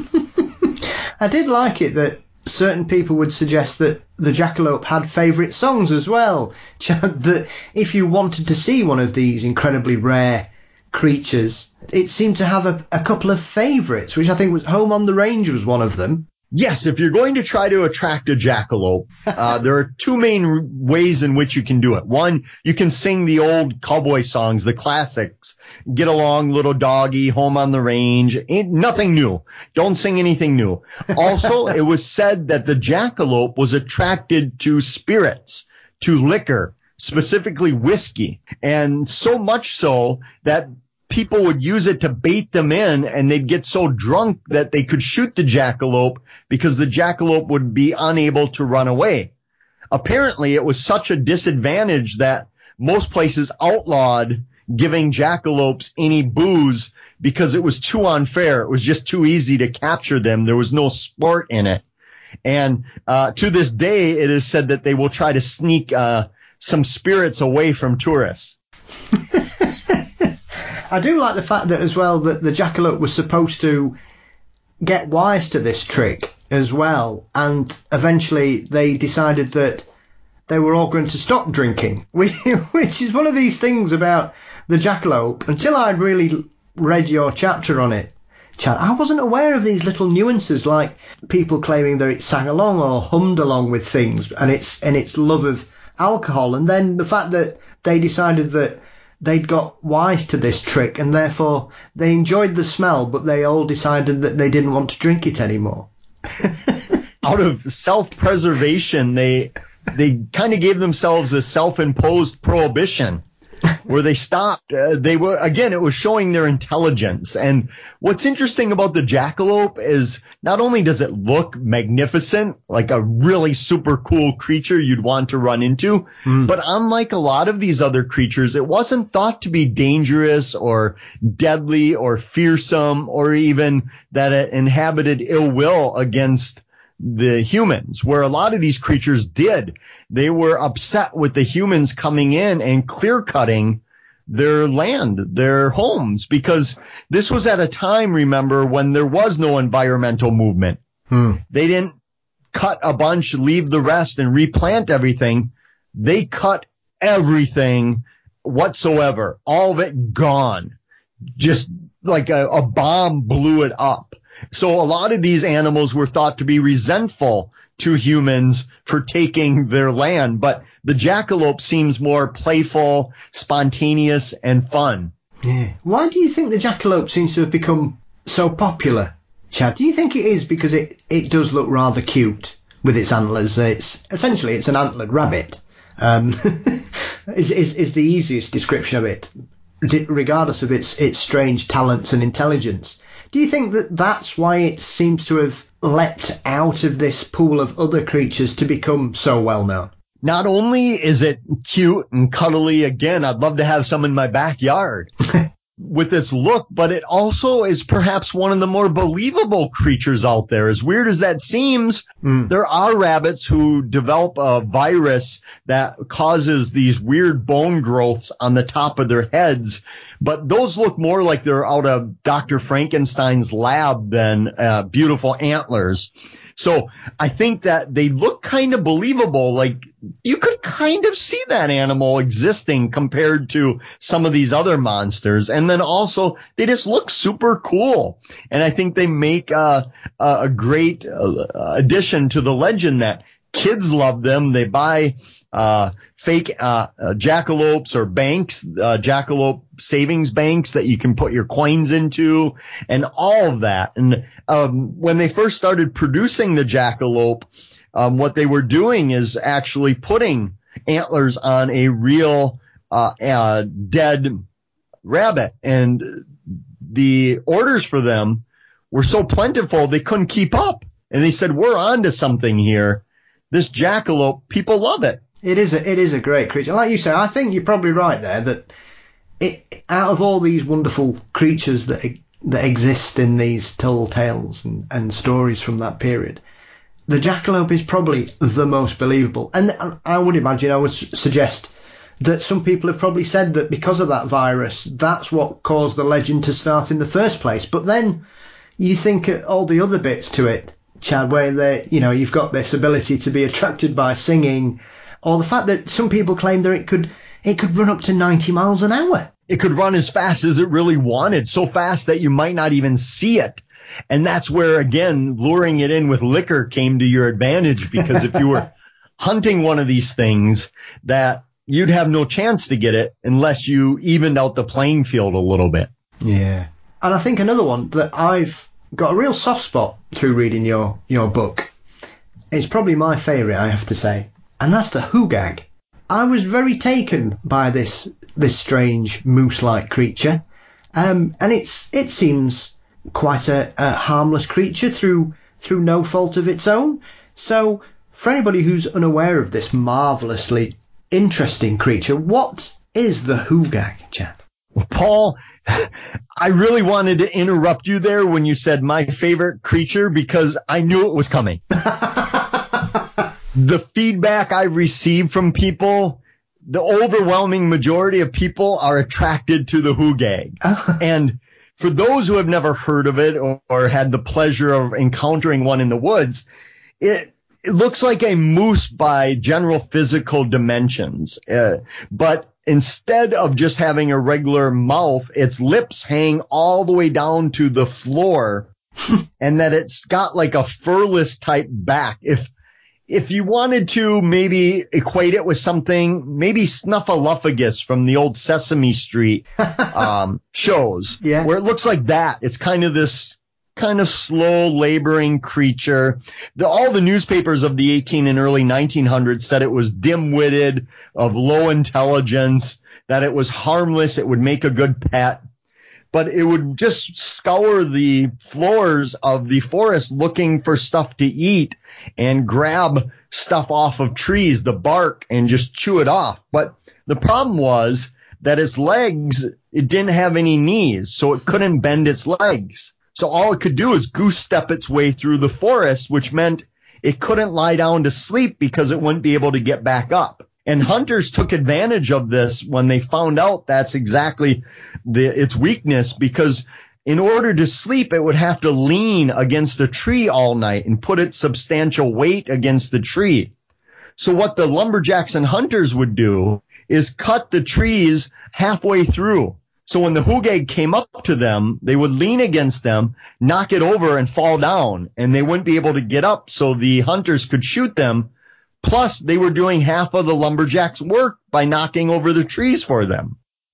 I did like it that certain people would suggest that the jackalope had favourite songs as well. That if you wanted to see one of these incredibly rare creatures, it seemed to have a, a couple of favourites, which I think was Home on the Range was one of them. Yes, if you're going to try to attract a jackalope, uh, there are two main r- ways in which you can do it. One, you can sing the old cowboy songs, the classics. Get along, little doggy, Home on the Range. Ain't nothing new. Don't sing anything new. Also, it was said that the jackalope was attracted to spirits, to liquor, specifically whiskey. And so much so that people would use it to bait them in, and they'd get so drunk that they could shoot the jackalope because the jackalope would be unable to run away. Apparently, it was such a disadvantage that most places outlawed giving jackalopes any booze because it was too unfair. It was just too easy to capture them. There was no sport in it. And uh, to this day, it is said that they will try to sneak uh, some spirits away from tourists. I do like the fact that as well that the jackalope was supposed to get wise to this trick as well, and eventually they decided that they were all going to stop drinking, which is one of these things about the jackalope. Until I'd really read your chapter on it, Chad, I wasn't aware of these little nuances, like people claiming that it sang along or hummed along with things, and its and its love of alcohol, and then the fact that they decided that they'd got wise to this trick, and therefore they enjoyed the smell, but they all decided that they didn't want to drink it anymore. Out of self-preservation, they they kind of gave themselves a self-imposed prohibition. where they stopped. Uh, they were, again, it was showing their intelligence. And what's interesting about the jackalope is not only does it look magnificent, like a really super cool creature you'd want to run into, mm. but unlike a lot of these other creatures, it wasn't thought to be dangerous or deadly or fearsome, or even that it inhabited ill will against the humans, where a lot of these creatures did. They were upset with the humans coming in and clear cutting their land, their homes, because this was at a time, remember, when there was no environmental movement. Hmm. They didn't cut a bunch, leave the rest, and replant everything. They cut everything whatsoever. All of it gone. Just like a, a bomb blew it up. So a lot of these animals were thought to be resentful to humans for taking their land, but the jackalope seems more playful, spontaneous, and fun. Yeah. Why do you think the jackalope seems to have become so popular, Chad? Do you think it is because it, it does look rather cute with its antlers? It's essentially it's an antlered rabbit. Um, is, is is the easiest description of it, regardless of its its strange talents and intelligence. Do you think that that's why it seems to have leapt out of this pool of other creatures to become so well known? Not only is it cute and cuddly, again, I'd love to have some in my backyard with its look, but it also is perhaps one of the more believable creatures out there. As weird as that seems, mm. there are rabbits who develop a virus that causes these weird bone growths on the top of their heads. But those look more like they're out of Doctor Frankenstein's lab than uh, beautiful antlers. So I think that they look kind of believable. Like you could kind of see that animal existing compared to some of these other monsters. And then also they just look super cool. And I think they make uh, a great uh, addition to the legend that kids love them. They buy uh fake uh, uh jackalopes or banks, uh, jackalope savings banks that you can put your coins into, and all of that. And um when they first started producing the jackalope, um what they were doing is actually putting antlers on a real uh, uh dead rabbit, and the orders for them were so plentiful they couldn't keep up. And they said, we're on to something here. This jackalope, people love it. It is a, it is a great creature. Like you say, I think you're probably right there that it, out of all these wonderful creatures that that exist in these tall tales and, and stories from that period, the jackalope is probably the most believable. And I would imagine, I would suggest that some people have probably said that because of that virus, that's what caused the legend to start in the first place. But then you think at all the other bits to it, Chad, where they, you know, you've got this ability to be attracted by singing, or the fact that some people claim that it could it could run up to ninety miles an hour. It could run as fast as it really wanted, so fast that you might not even see it. And that's where, again, luring it in with liquor came to your advantage, because if you were hunting one of these things, that you'd have no chance to get it unless you evened out the playing field a little bit. Yeah. And I think another one that I've got a real soft spot through reading your, your book. It's probably my favourite, I have to say. And that's the hoogag. I was very taken by this this strange moose-like creature. Um, and it's it seems quite a, a harmless creature through through no fault of its own. So for anybody who's unaware of this marvellously interesting creature, what is the hoogag, Chad? Paul, I really wanted to interrupt you there when you said my favorite creature, because I knew it was coming. The feedback I received from people, the overwhelming majority of people are attracted to the hoogag. And for those who have never heard of it or, or had the pleasure of encountering one in the woods, it, it looks like a moose by general physical dimensions. Uh, but instead of just having a regular mouth, its lips hang all the way down to the floor, and that it's got like a furless type back. If if you wanted to maybe equate it with something, maybe Snuffleupagus from the old Sesame Street um, shows, yeah, where it looks like that. It's kind of this kind of slow laboring creature. The, all the newspapers of the eighteen and early nineteen hundreds said it was dim-witted, of low intelligence, that it was harmless. It would make a good pet. But it would just scour the floors of the forest looking for stuff to eat and grab stuff off of trees, the bark, and just chew it off. But the problem was that its legs, it didn't have any knees, so it couldn't bend its legs. So all it could do is goose step its way through the forest, which meant it couldn't lie down to sleep because it wouldn't be able to get back up. And hunters took advantage of this when they found out that's exactly the, its weakness, because in order to sleep, it would have to lean against a tree all night and put its substantial weight against the tree. So what the lumberjacks and hunters would do is cut the trees halfway through. So when the hoogag came up to them, they would lean against them, knock it over, and fall down, and they wouldn't be able to get up so the hunters could shoot them. Plus, they were doing half of the lumberjacks' work by knocking over the trees for them.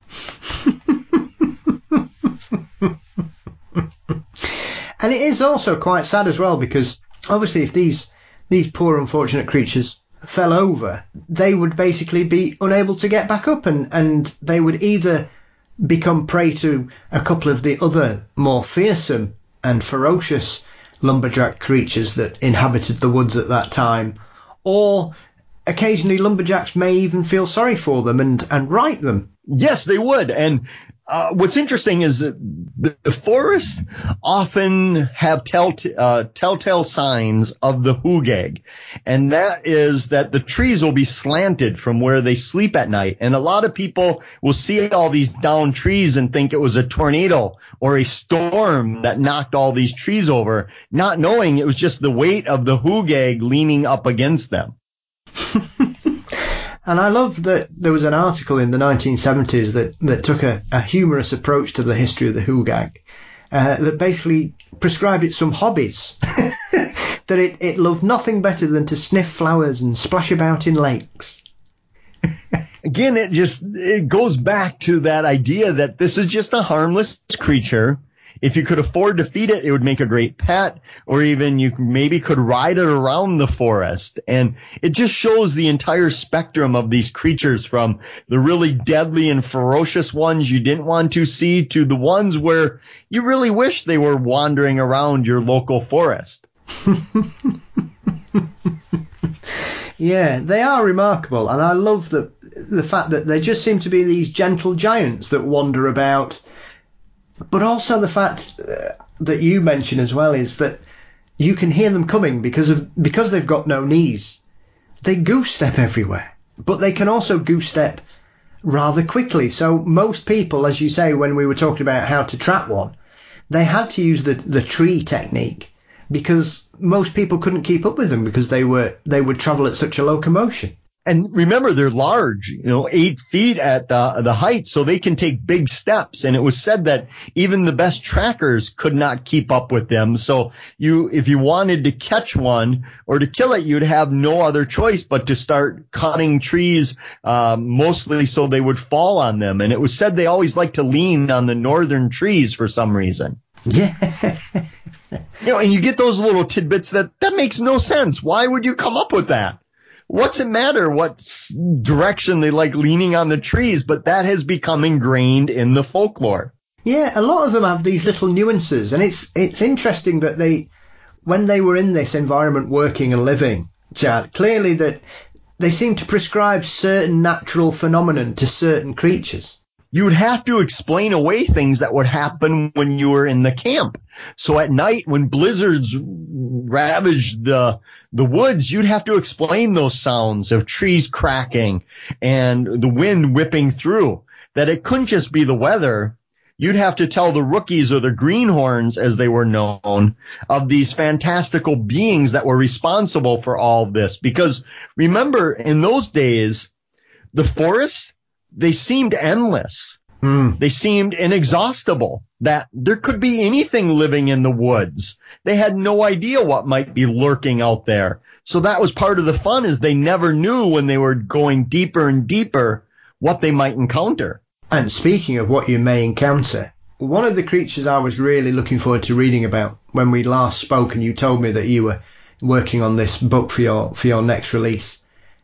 And it is also quite sad as well, because obviously if these these poor unfortunate creatures fell over, they would basically be unable to get back up, and, and they would either become prey to a couple of the other more fearsome and ferocious lumberjack creatures that inhabited the woods at that time, or occasionally lumberjacks may even feel sorry for them and, and right them. Yes, they would. And uh, what's interesting is that the, the forests often have tell, uh, telltale signs of the hoogag. And that is that the trees will be slanted from where they sleep at night. And a lot of people will see all these downed trees and think it was a tornado or a storm that knocked all these trees over, not knowing it was just the weight of the hoogag leaning up against them. And I love that there was an article in the nineteen seventies that, that took a, a humorous approach to the history of the hoogag, uh, that basically prescribed it some hobbies. That it, it loved nothing better than to sniff flowers and splash about in lakes. Again, it just it goes back to that idea that this is just a harmless creature. If you could afford to feed it, it would make a great pet, or even you maybe could ride it around the forest. And it just shows the entire spectrum of these creatures, from the really deadly and ferocious ones you didn't want to see to the ones where you really wish they were wandering around your local forest. Yeah, they are remarkable, and I love the the fact that they just seem to be these gentle giants that wander about. But also the fact uh, that you mention as well is that you can hear them coming because of because they've got no knees. They goose step everywhere, but they can also goose step rather quickly. So most people, as you say, when we were talking about how to trap one, they had to use the the tree technique, because most people couldn't keep up with them because they were they would travel at such a locomotion. And remember, they're large, you know, eight feet at the, the height, so they can take big steps. And it was said that even the best trackers could not keep up with them. So you, if you wanted to catch one or to kill it, you'd have no other choice but to start cutting trees, uh, mostly so they would fall on them. And it was said they always like to lean on the northern trees for some reason. Yeah. You know, and you get those little tidbits that that makes no sense. Why would you come up with that? What's it matter what direction they like leaning on the trees? But that has become ingrained in the folklore. Yeah, a lot of them have these little nuances, and it's it's interesting that they, when they were in this environment working and living, Chad, clearly that they seem to prescribe certain natural phenomenon to certain creatures. You would have to explain away things that would happen when you were in the camp. So at night, when blizzards ravaged the the woods, you'd have to explain those sounds of trees cracking and the wind whipping through, that it couldn't just be the weather. You'd have to tell the rookies, or the greenhorns as they were known, of these fantastical beings that were responsible for all of this. Because remember, in those days, the forests, they seemed endless. Mm. They seemed inexhaustible, that there could be anything living in the woods. They had no idea what might be lurking out there. So that was part of the fun, is they never knew when they were going deeper and deeper what they might encounter. And speaking of what you may encounter, one of the creatures I was really looking forward to reading about when we last spoke, and you told me that you were working on this book for your for your next release,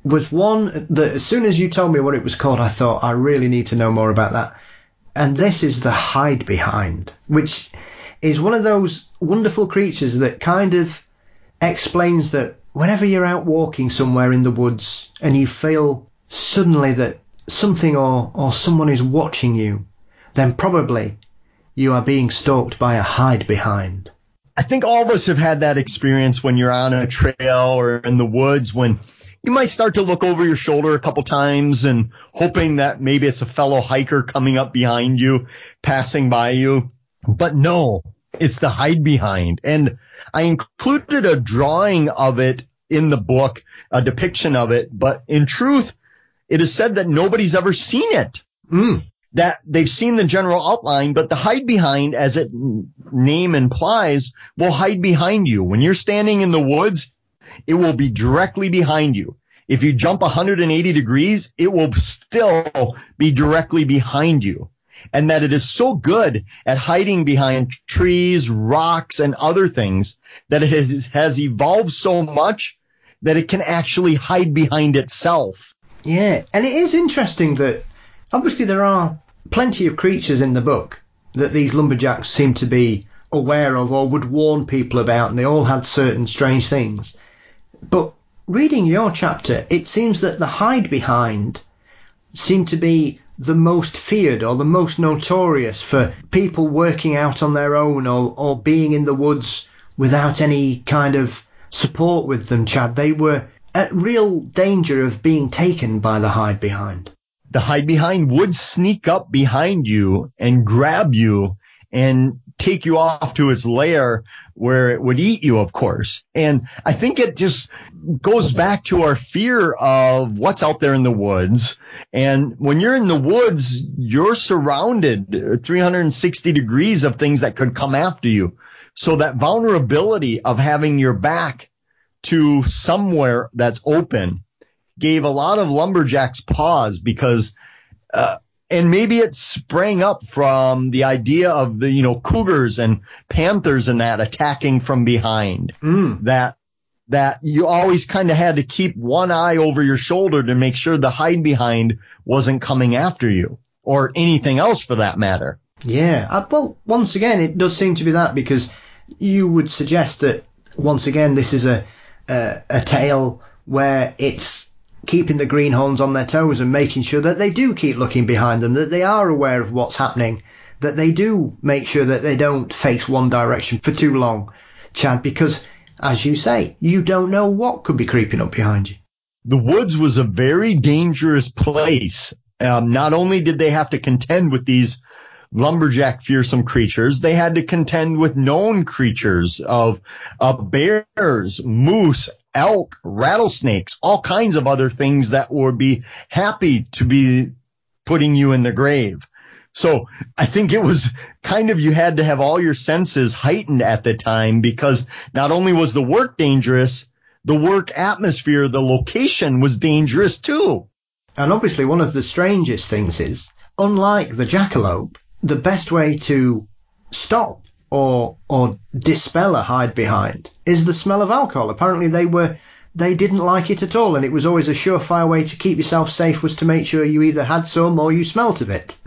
was one that as soon as you told me what it was called, I thought, I really need to know more about that. And this is the hide behind, which is one of those wonderful creatures that kind of explains that whenever you're out walking somewhere in the woods and you feel suddenly that something or, or someone is watching you, then probably you are being stalked by a hide behind. I think all of us have had that experience when you're on a trail or in the woods when you might start to look over your shoulder a couple times and hoping that maybe it's a fellow hiker coming up behind you, passing by you. But no, it's the hide behind. And I included a drawing of it in the book, a depiction of it. But in truth, it is said that nobody's ever seen it. Mm. That they've seen the general outline, but the hide behind, as it name implies, will hide behind you. When you're standing in the woods, it will be directly behind you. If you jump one hundred eighty degrees, it will still be directly behind you. And that it is so good at hiding behind trees, rocks, and other things that it has, has evolved so much that it can actually hide behind itself. Yeah, and it is interesting that obviously there are plenty of creatures in the book that these lumberjacks seem to be aware of or would warn people about, and they all had certain strange things. But reading your chapter, it seems that the hide behind seemed to be the most feared or the most notorious for people working out on their own or, or being in the woods without any kind of support with them, Chad. They were at real danger of being taken by the hide behind. The hide behind would sneak up behind you and grab you and take you off to its lair where it would eat you, of course. And I think it just goes back to our fear of what's out there in the woods. And when you're in the woods, you're surrounded three hundred sixty degrees of things that could come after you. So that vulnerability of having your back to somewhere that's open gave a lot of lumberjacks pause because, uh, and maybe it sprang up from the idea of the, you know, cougars and panthers and that attacking from behind. Mm. That, that you always kind of had to keep one eye over your shoulder to make sure the hide behind wasn't coming after you or anything else for that matter. Yeah. Uh, well, once again, it does seem to be that because you would suggest that once again, this is a, a, a tale where it's keeping the greenhorns on their toes and making sure that they do keep looking behind them, that they are aware of what's happening, that they do make sure that they don't face one direction for too long, Chad, because, as you say, you don't know what could be creeping up behind you. The woods was a very dangerous place. Um, not only did they have to contend with these lumberjack fearsome creatures, they had to contend with known creatures of uh, bears, moose, elk, rattlesnakes, all kinds of other things that would be happy to be putting you in the grave. So I think it was kind of, you had to have all your senses heightened at the time because not only was the work dangerous, the work atmosphere, the location was dangerous too. And obviously one of the strangest things is, unlike the jackalope, the best way to stop or or dispel a hide behind is the smell of alcohol. Apparently they were they didn't like it at all, and it was always a surefire way to keep yourself safe was to make sure you either had some or you smelt of it.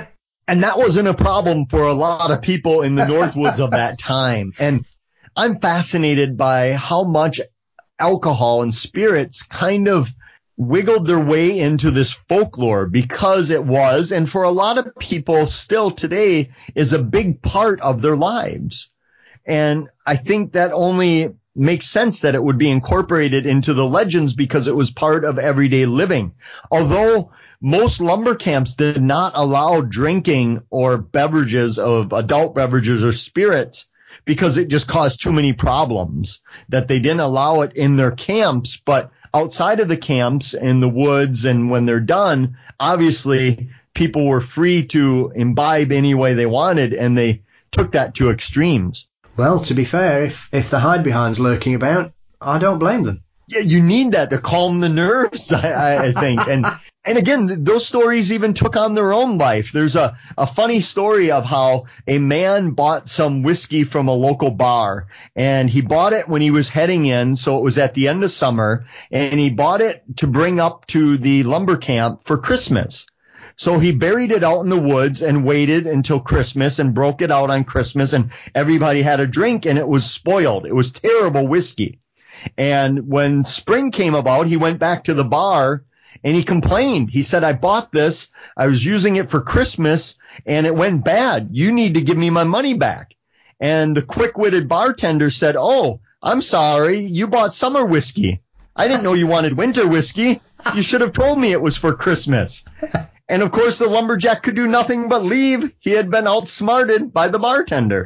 And that wasn't a problem for a lot of people in the Northwoods of that time. And I'm fascinated by how much alcohol and spirits kind of wiggled their way into this folklore because it was, and for a lot of people still today, is a big part of their lives. And I think that only makes sense that it would be incorporated into the legends because it was part of everyday living. Although most lumber camps did not allow drinking or beverages of adult beverages or spirits because it just caused too many problems, that they didn't allow it in their camps. But outside of the camps, in the woods, and when they're done, obviously people were free to imbibe any way they wanted, and they took that to extremes. Well, to be fair, if, if the hide behind's lurking about, I don't blame them. Yeah, you need that to calm the nerves, I, I think. And And again, those stories even took on their own life. There's a, a funny story of how a man bought some whiskey from a local bar, and he bought it when he was heading in. So it was at the end of summer, and he bought it to bring up to the lumber camp for Christmas. So he buried it out in the woods and waited until Christmas and broke it out on Christmas, and everybody had a drink, and it was spoiled. It was terrible whiskey. And when spring came about, he went back to the bar and he complained. He said, I bought this. I was using it for Christmas and it went bad. You need to give me my money back. And the quick-witted bartender said, oh, I'm sorry. You bought summer whiskey. I didn't know you wanted winter whiskey. You should have told me it was for Christmas. And of course, the lumberjack could do nothing but leave. He had been outsmarted by the bartender.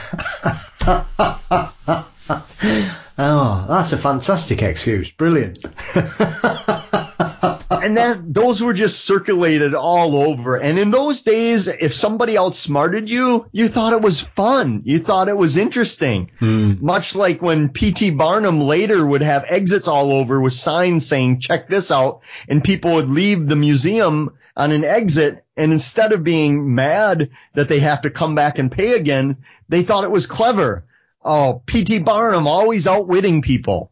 Oh, that's a fantastic excuse. Brilliant. And that those were just circulated all over. And in those days, if somebody outsmarted you, you thought it was fun. You thought it was interesting. Hmm. Much like when P T Barnum later would have exits all over with signs saying, check this out. And people would leave the museum on an exit. And instead of being mad that they have to come back and pay again, they thought it was clever. Oh, P T Barnum always outwitting people.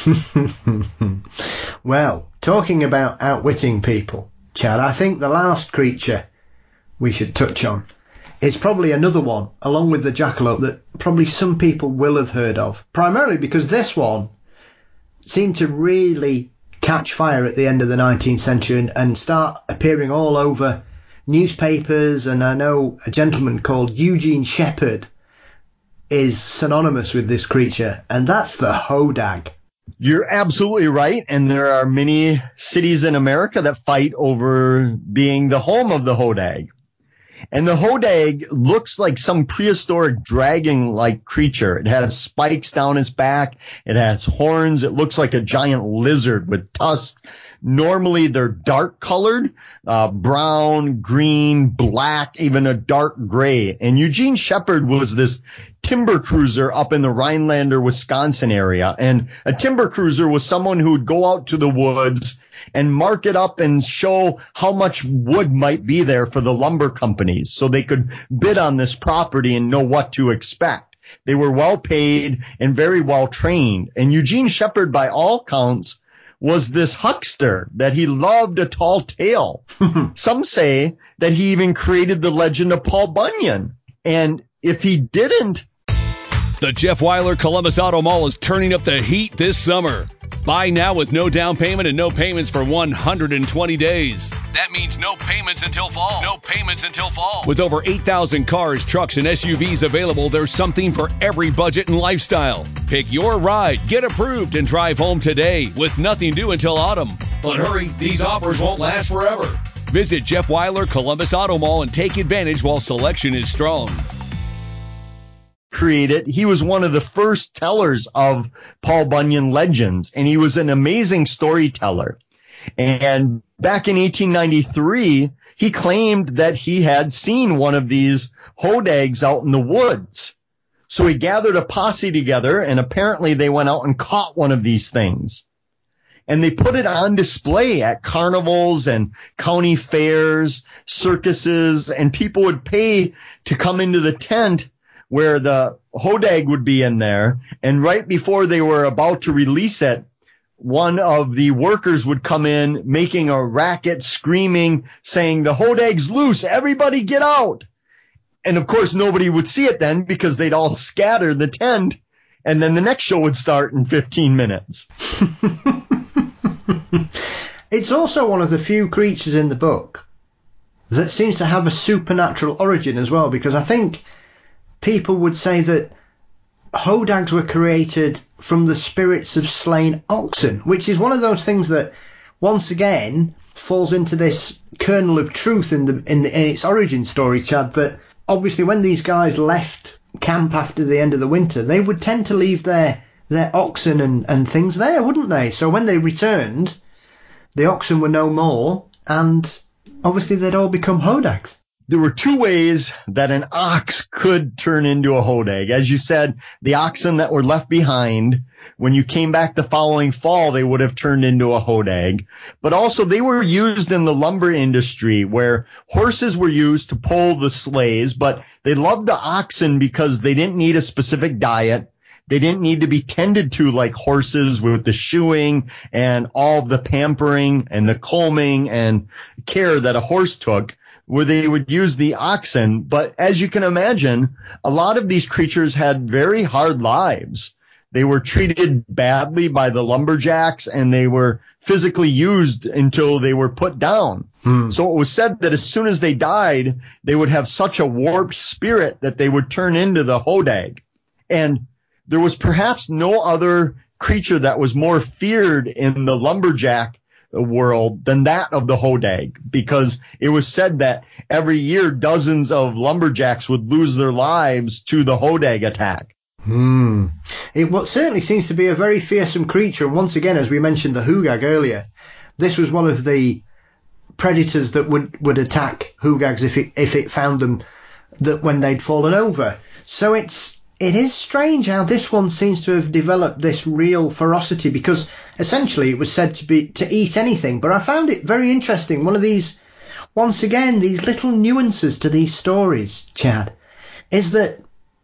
Well, talking about outwitting people, Chad, I think the last creature we should touch on is probably another one, along with the jackalope, that probably some people will have heard of, primarily because this one seemed to really catch fire at the end of the nineteenth century and, and start appearing all over newspapers. And I know a gentleman called Eugene Shepard is synonymous with this creature, and that's the hodag. You're absolutely right, and there are many cities in America that fight over being the home of the hodag. And the hodag looks like some prehistoric dragon-like creature. It has spikes down its back. It has horns. It looks like a giant lizard with tusks. Normally, they're dark-colored, uh, brown, green, black, even a dark gray. And Eugene Shepard was this timber cruiser up in the Rhinelander, Wisconsin area. And a timber cruiser was someone who would go out to the woods and mark it up and show how much wood might be there for the lumber companies so they could bid on this property and know what to expect. They were well paid and very well trained. And Eugene Shepard, by all counts, was this huckster, that he loved a tall tale. Some say that he even created the legend of Paul Bunyan. And if he didn't... The Jeff Weiler Columbus Auto Mall is turning up the heat this summer. Buy now with no down payment and no payments for one hundred twenty days. That means no payments until fall. No payments until fall. With over eight thousand cars, trucks, and S U Vs available, there's something for every budget and lifestyle. Pick your ride, get approved, and drive home today with nothing due until autumn. But hurry, these offers won't last forever. Visit Jeff Weiler Columbus Auto Mall and take advantage while selection is strong. Created. He was one of the first tellers of Paul Bunyan legends, and he was an amazing storyteller. And back in eighteen ninety-three, he claimed that he had seen one of these hodags out in the woods. So he gathered a posse together, and apparently they went out and caught one of these things. And they put it on display at carnivals and county fairs, circuses, and people would pay to come into the tent where the hodag would be in there, and right before they were about to release it, one of the workers would come in making a racket, screaming, saying, the hodag's loose, everybody get out. And of course, nobody would see it then because they'd all scatter the tent, and then the next show would start in fifteen minutes. It's also one of the few creatures in the book that seems to have a supernatural origin as well, because I think people would say that hodags were created from the spirits of slain oxen, which is one of those things that, once again, falls into this kernel of truth in the in, the, in its origin story, Chad, that obviously when these guys left camp after the end of the winter, they would tend to leave their, their oxen and, and things there, wouldn't they? So when they returned, the oxen were no more, and obviously they'd all become hodags. There were two ways that an ox could turn into a hodag. As you said, the oxen that were left behind when you came back the following fall, they would have turned into a hodag. But also they were used in the lumber industry where horses were used to pull the sleighs, but they loved the oxen because they didn't need a specific diet. They didn't need to be tended to like horses with the shoeing and all the pampering and the combing and care that a horse took, where they would use the oxen. But as you can imagine, a lot of these creatures had very hard lives. They were treated badly by the lumberjacks, and they were physically used until they were put down. Hmm. So it was said that as soon as they died, they would have such a warped spirit that they would turn into the hodag. And there was perhaps no other creature that was more feared in the lumberjack world than that of the hodag, because it was said that every year dozens of lumberjacks would lose their lives to the hodag attack. Hmm. It what certainly seems to be a very fearsome creature. And once again, as we mentioned the hoogag earlier, this was one of the predators that would, would attack hoogags if it if it found them that when they'd fallen over. So it's It is strange how this one seems to have developed this real ferocity, because essentially it was said to be to eat anything. But I found it very interesting. One of these, once again, these little nuances to these stories, Chad, is that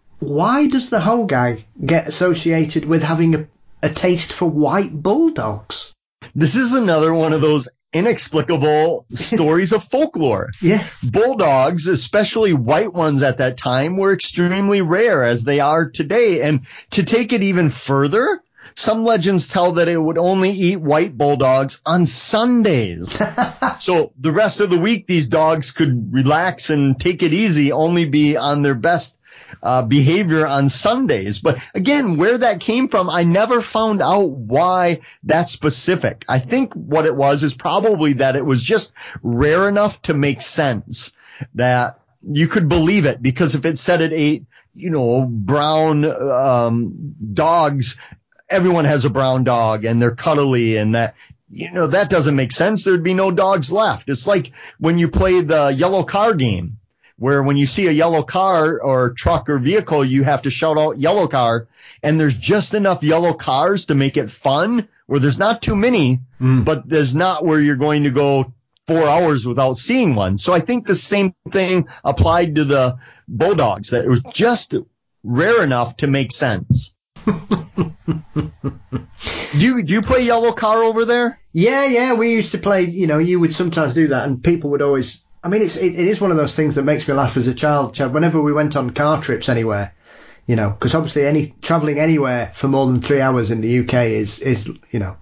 why does the hodag get associated with having a, a taste for white bulldogs? This is another one of those inexplicable stories of folklore. Yeah. Bulldogs, especially white ones at that time, were extremely rare as they are today. And to take it even further, some legends tell that it would only eat white bulldogs on Sundays. So the rest of the week, these dogs could relax and take it easy, only be on their best Uh, behavior on Sundays. But again, where that came from, I never found out why that's specific. I think what it was is probably that it was just rare enough to make sense, that you could believe it, because if it said it ate, you know, brown um, dogs, everyone has a brown dog and they're cuddly, and that, you know, that doesn't make sense. There'd be no dogs left. It's like when you play the yellow car game, where when you see a yellow car or truck or vehicle, you have to shout out yellow car, and there's just enough yellow cars to make it fun, where there's not too many, mm. but there's not where you're going to go four hours without seeing one. So I think the same thing applied to the bulldogs, that it was just rare enough to make sense. do you do you play yellow car over there? Yeah, yeah, we used to play, you know, you would sometimes do that, and people would always, I mean, it's, it, it is one of those things that makes me laugh as a child, Chad. Whenever we went on car trips anywhere, you know, because obviously any travelling anywhere for more than three hours in the U K is, is you know,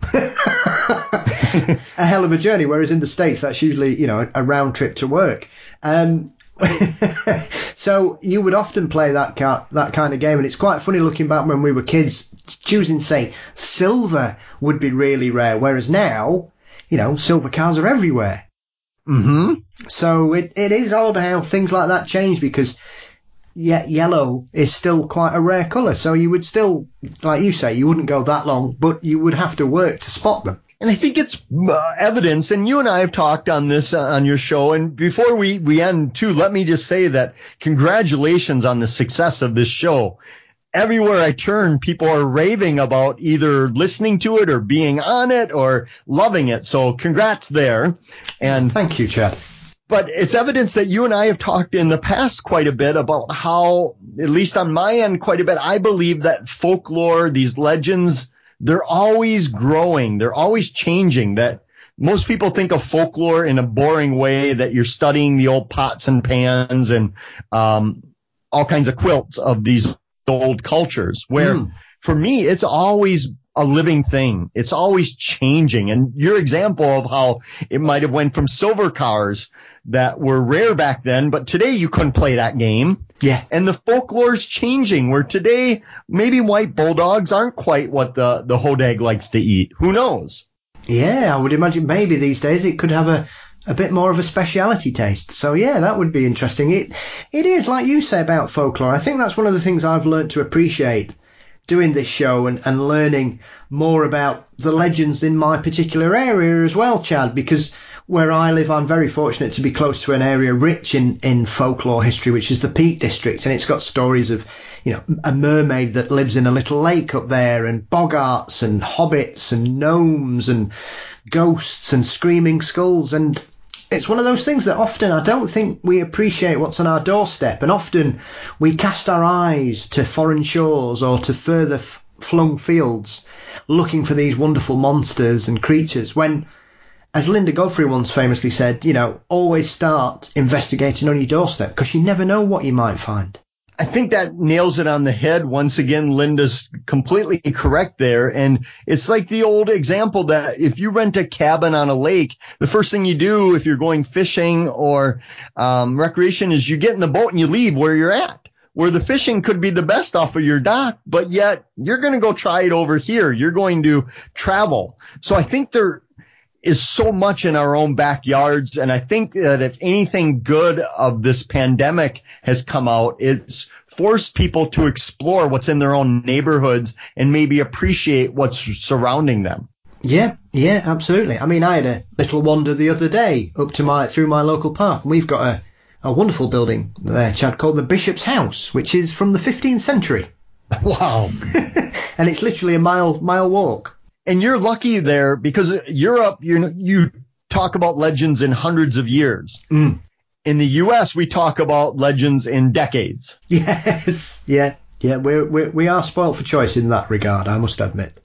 a hell of a journey. Whereas in the States, that's usually, you know, a, a round trip to work. Um, so you would often play that car, that kind of game. And it's quite funny looking back when we were kids, choosing, say, silver would be really rare. Whereas now, you know, silver cars are everywhere. Mm-hmm. So it, it is odd how things like that change, because yeah, yellow is still quite a rare colour. So you would still, like you say, you wouldn't go that long, but you would have to work to spot them. And I think it's uh, evidence, and you and I have talked on this uh, on your show. And before we, we end, too, let me just say that congratulations on the success of this show. Everywhere I turn, people are raving about either listening to it or being on it or loving it. So congrats there. And thank you, Chad. But it's evidence that you and I have talked in the past quite a bit about how, at least on my end, quite a bit, I believe that folklore, these legends, they're always growing. They're always changing. That most people think of folklore in a boring way, that you're studying the old pots and pans and um, all kinds of quilts of these old cultures, where mm. for me, it's always a living thing. It's always changing. And your example of how it might have went from silver cars that were rare back then, but today you couldn't play that game. Yeah. And the folklore's changing, where today maybe white bulldogs aren't quite what the, the hodag likes to eat. Who knows? Yeah, I would imagine maybe these days it could have a a bit more of a speciality taste. So yeah, that would be interesting. It it is, like you say about folklore. I think that's one of the things I've learned to appreciate doing this show, and, and learning more about the legends in my particular area as well, Chad, because where I live, I'm very fortunate to be close to an area rich in, in folklore history, which is the Peak District. And it's got stories of, you know, a mermaid that lives in a little lake up there, and boggarts and hobbits and gnomes and ghosts and screaming skulls. And it's one of those things that often I don't think we appreciate what's on our doorstep. And often we cast our eyes to foreign shores or to further f- flung fields looking for these wonderful monsters and creatures when, as Linda Godfrey once famously said, you know, always start investigating on your doorstep because you never know what you might find. I think that nails it on the head. Once again, Linda's completely correct there. And it's like the old example that if you rent a cabin on a lake, the first thing you do if you're going fishing or um, recreation is you get in the boat and you leave where you're at, where the fishing could be the best off of your dock, but yet you're going to go try it over here. You're going to travel. So I think there is so much in our own backyards. And I think that if anything good of this pandemic has come out, it's forced people to explore what's in their own neighborhoods and maybe appreciate what's surrounding them. Yeah, yeah, absolutely. I mean, I had a little wander the other day up to my, through my local park, and we've got a, a wonderful building there, Chad, called the Bishop's House, which is from the fifteenth century. Wow. And it's literally a mile, mile walk. And you're lucky there because Europe, you you talk about legends in hundreds of years. Mm. In the U S, we talk about legends in decades. Yes. Yeah. Yeah. We're, we're, we are spoiled for choice in that regard, I must admit.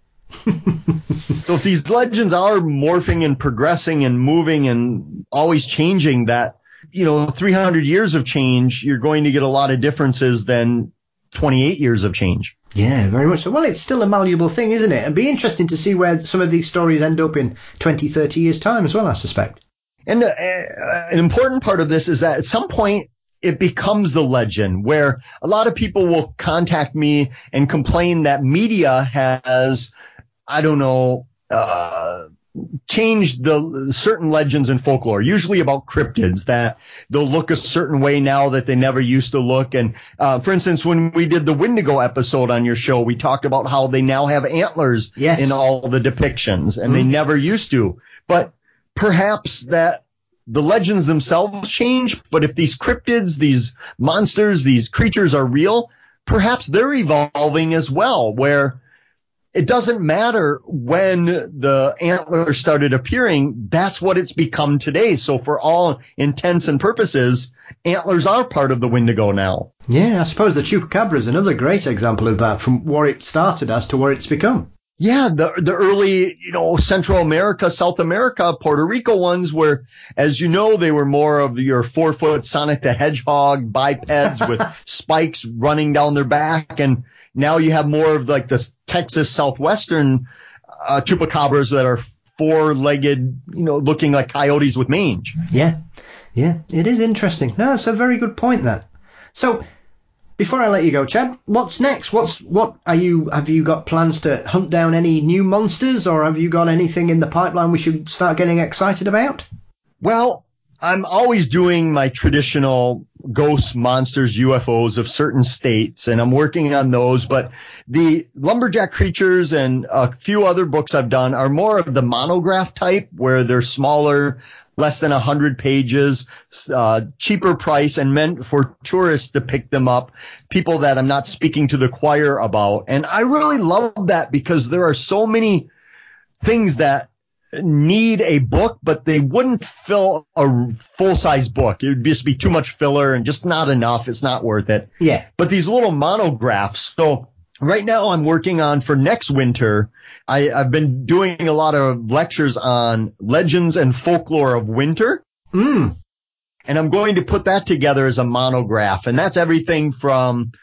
So if these legends are morphing and progressing and moving and always changing, that, you know, three hundred years of change, you're going to get a lot of differences than twenty-eight years of change. Yeah, very much so. Well, it's still a malleable thing, isn't it? It'd be interesting to see where some of these stories end up in twenty, thirty years' time as well, I suspect. And uh, an important part of this is that at some point it becomes the legend, where a lot of people will contact me and complain that media has, I don't know, uh, changed the certain legends and folklore, usually about cryptids, that they'll look a certain way now that they never used to look. And uh, for instance, when we did the Wendigo episode on your show, we talked about how they now have antlers yes. in all the depictions, and mm-hmm. they never used to. But perhaps that the legends themselves change, but if these cryptids, these monsters, these creatures are real, perhaps they're evolving as well, where it doesn't matter when the antlers started appearing. That's what it's become today. So for all intents and purposes, antlers are part of the Wendigo now. Yeah, I suppose the Chupacabra is another great example of that, from where it started as to where it's become. Yeah, the the early, you know, Central America, South America, Puerto Rico ones were, as you know, they were more of your four-foot Sonic the Hedgehog bipeds with spikes running down their back. And now you have more of like the Texas Southwestern uh, chupacabras that are four-legged, you know, looking like coyotes with mange. Yeah, yeah, it is interesting. No, that's a very good point, that. So, before I let you go, Chad, what's next? What's what are you? Have you got plans to hunt down any new monsters, or have you got anything in the pipeline we should start getting excited about? Well, I'm always doing my traditional ghosts, monsters, U F Os of certain states, and I'm working on those. But the lumberjack creatures and a few other books I've done are more of the monograph type, where they're smaller, less than one hundred pages, uh, cheaper price, and meant for tourists to pick them up, people that I'm not speaking to the choir about. And I really love that because there are so many things that need a book, but they wouldn't fill a full-size book. It would just be too much filler and just not enough. It's not worth it. Yeah. But these little monographs. So right now I'm working on, for next winter, I, I've been doing a lot of lectures on legends and folklore of winter. Mm. And I'm going to put that together as a monograph. And that's everything from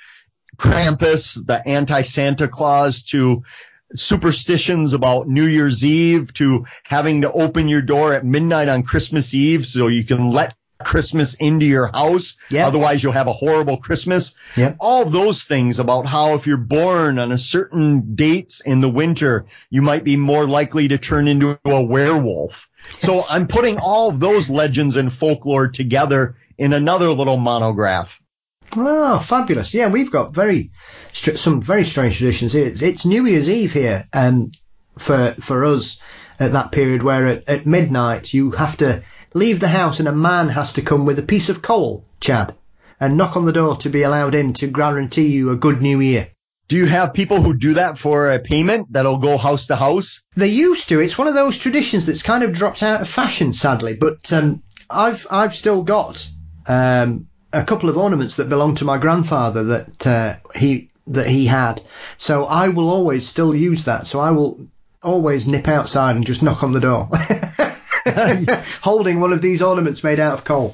Krampus, the anti-Santa Claus, to superstitions about New Year's Eve, to having to open your door at midnight on Christmas Eve so you can let Christmas into your house. Yep. Otherwise you'll have a horrible Christmas. Yep. All those things about how if you're born on a certain dates in the winter, you might be more likely to turn into a werewolf. Yes. So I'm putting all of those legends and folklore together in another little monograph. Oh, fabulous. Yeah, we've got very some very strange traditions. It's, it's New Year's Eve here um, for for us. at that period where at, at midnight you have to leave the house and a man has to come with a piece of coal, Chad, and knock on the door to be allowed in to guarantee you a good new year. Do you have people who do that for a payment that'll go house to house? They used to. It's one of those traditions that's kind of dropped out of fashion, sadly. But um, I've I've still got um, a couple of ornaments that belong to my grandfather that uh, he that he had. So I will always still use that. So I will always nip outside and just knock on the door, holding one of these ornaments made out of coal.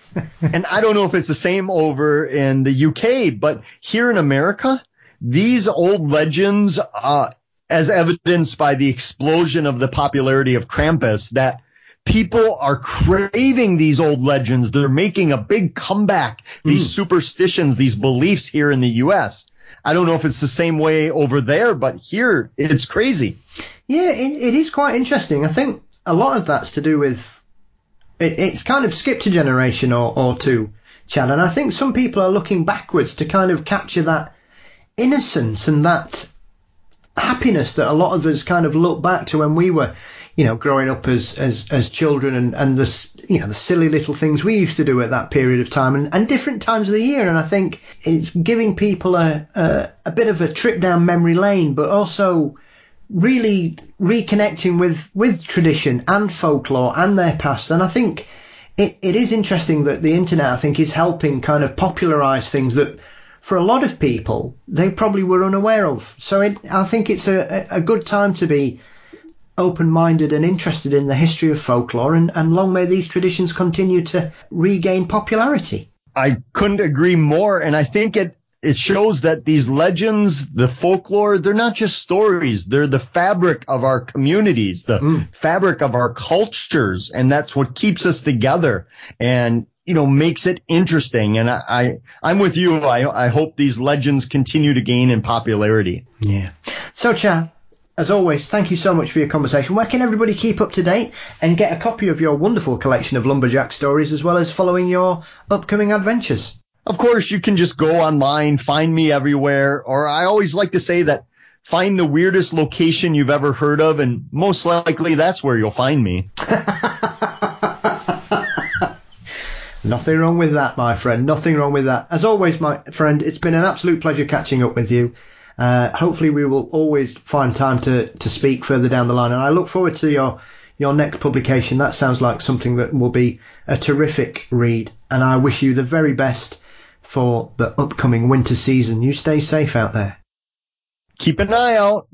And I don't know if it's the same over in the U K, but here in America, these old legends, uh, as evidenced by the explosion of the popularity of Krampus, that people are craving these old legends. They're making a big comeback, these mm. superstitions, these beliefs here in the U S. I don't know if it's the same way over there, but here it's crazy. Yeah, it, it is quite interesting. I think a lot of that's to do with, it, it's kind of skipped a generation or, or two, Chad. And I think some people are looking backwards to kind of capture that innocence and that happiness that a lot of us kind of look back to when we were, you know, growing up as as as children, and and the you know the silly little things we used to do at that period of time, and, and different times of the year. And I think it's giving people a, a a bit of a trip down memory lane, but also really reconnecting with with tradition and folklore and their past. And I think it, it is interesting that the internet, I think, is helping kind of popularize things that for a lot of people, they probably were unaware of. So it, I think it's a, a good time to be open-minded and interested in the history of folklore, and, and long may these traditions continue to regain popularity. I couldn't agree more, and I think it, it shows that these legends, the folklore, they're not just stories. They're the fabric of our communities, the mm. fabric of our cultures, and that's what keeps us together. And you know, makes it interesting. And I, I, I'm with you. I, I hope these legends continue to gain in popularity. Yeah. So, Chad, as always, thank you so much for your conversation. Where can everybody keep up to date and get a copy of your wonderful collection of Lumberjack stories, as well as following your upcoming adventures? Of course, you can just go online, find me everywhere. Or I always like to say that find the weirdest location you've ever heard of, and most likely that's where you'll find me. Nothing wrong with that, my friend. Nothing wrong with that. As always, my friend, it's been an absolute pleasure catching up with you. Uh, hopefully we will always find time to, to speak further down the line. And I look forward to your, your next publication. That sounds like something that will be a terrific read. And I wish you the very best for the upcoming winter season. You stay safe out there. Keep an eye out.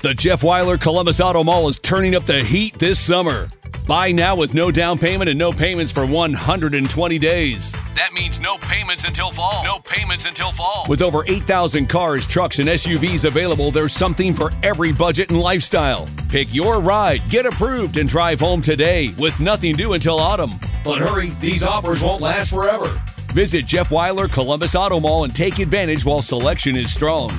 The Jeff Weiler Columbus Auto Mall is turning up the heat this summer. Buy now with no down payment and no payments for one hundred twenty days. That means no payments until fall. No payments until fall. With over eight thousand cars, trucks, and S U Vs available, there's something for every budget and lifestyle. Pick your ride, get approved, and drive home today with nothing due until autumn. But hurry, these offers won't last forever. Visit Jeff Weiler Columbus Auto Mall and take advantage while selection is strong.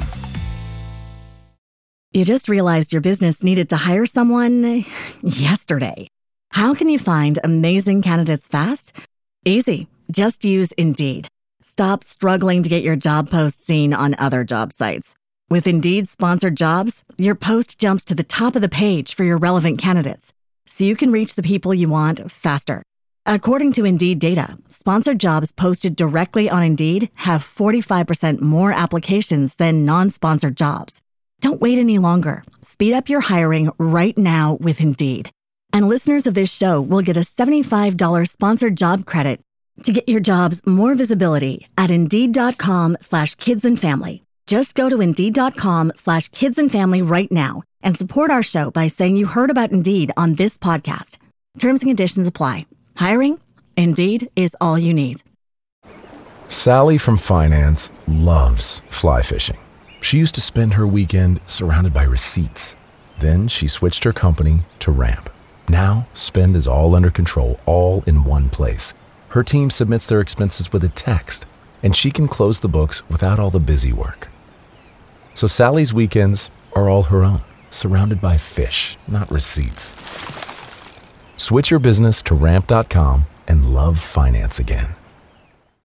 You just realized your business needed to hire someone yesterday. How can you find amazing candidates fast? Easy. Just use Indeed. Stop struggling to get your job post seen on other job sites. With Indeed sponsored jobs, your post jumps to the top of the page for your relevant candidates, so you can reach the people you want faster. According to Indeed data, sponsored jobs posted directly on Indeed have forty-five percent more applications than non-sponsored jobs. Don't wait any longer. Speed up your hiring right now with Indeed. And listeners of this show will get a seventy-five dollars sponsored job credit to get your jobs more visibility at Indeed.com slash kids and family. Just go to Indeed.com slash kids and family right now and support our show by saying you heard about Indeed on this podcast. Terms and conditions apply. Hiring? Indeed is all you need. Sally from finance loves fly fishing. She used to spend her weekend surrounded by receipts. Then she switched her company to Ramp. Now, spend is all under control, all in one place. Her team submits their expenses with a text, and she can close the books without all the busy work. So Sally's weekends are all her own, surrounded by fish, not receipts. Switch your business to ramp dot com and love finance again.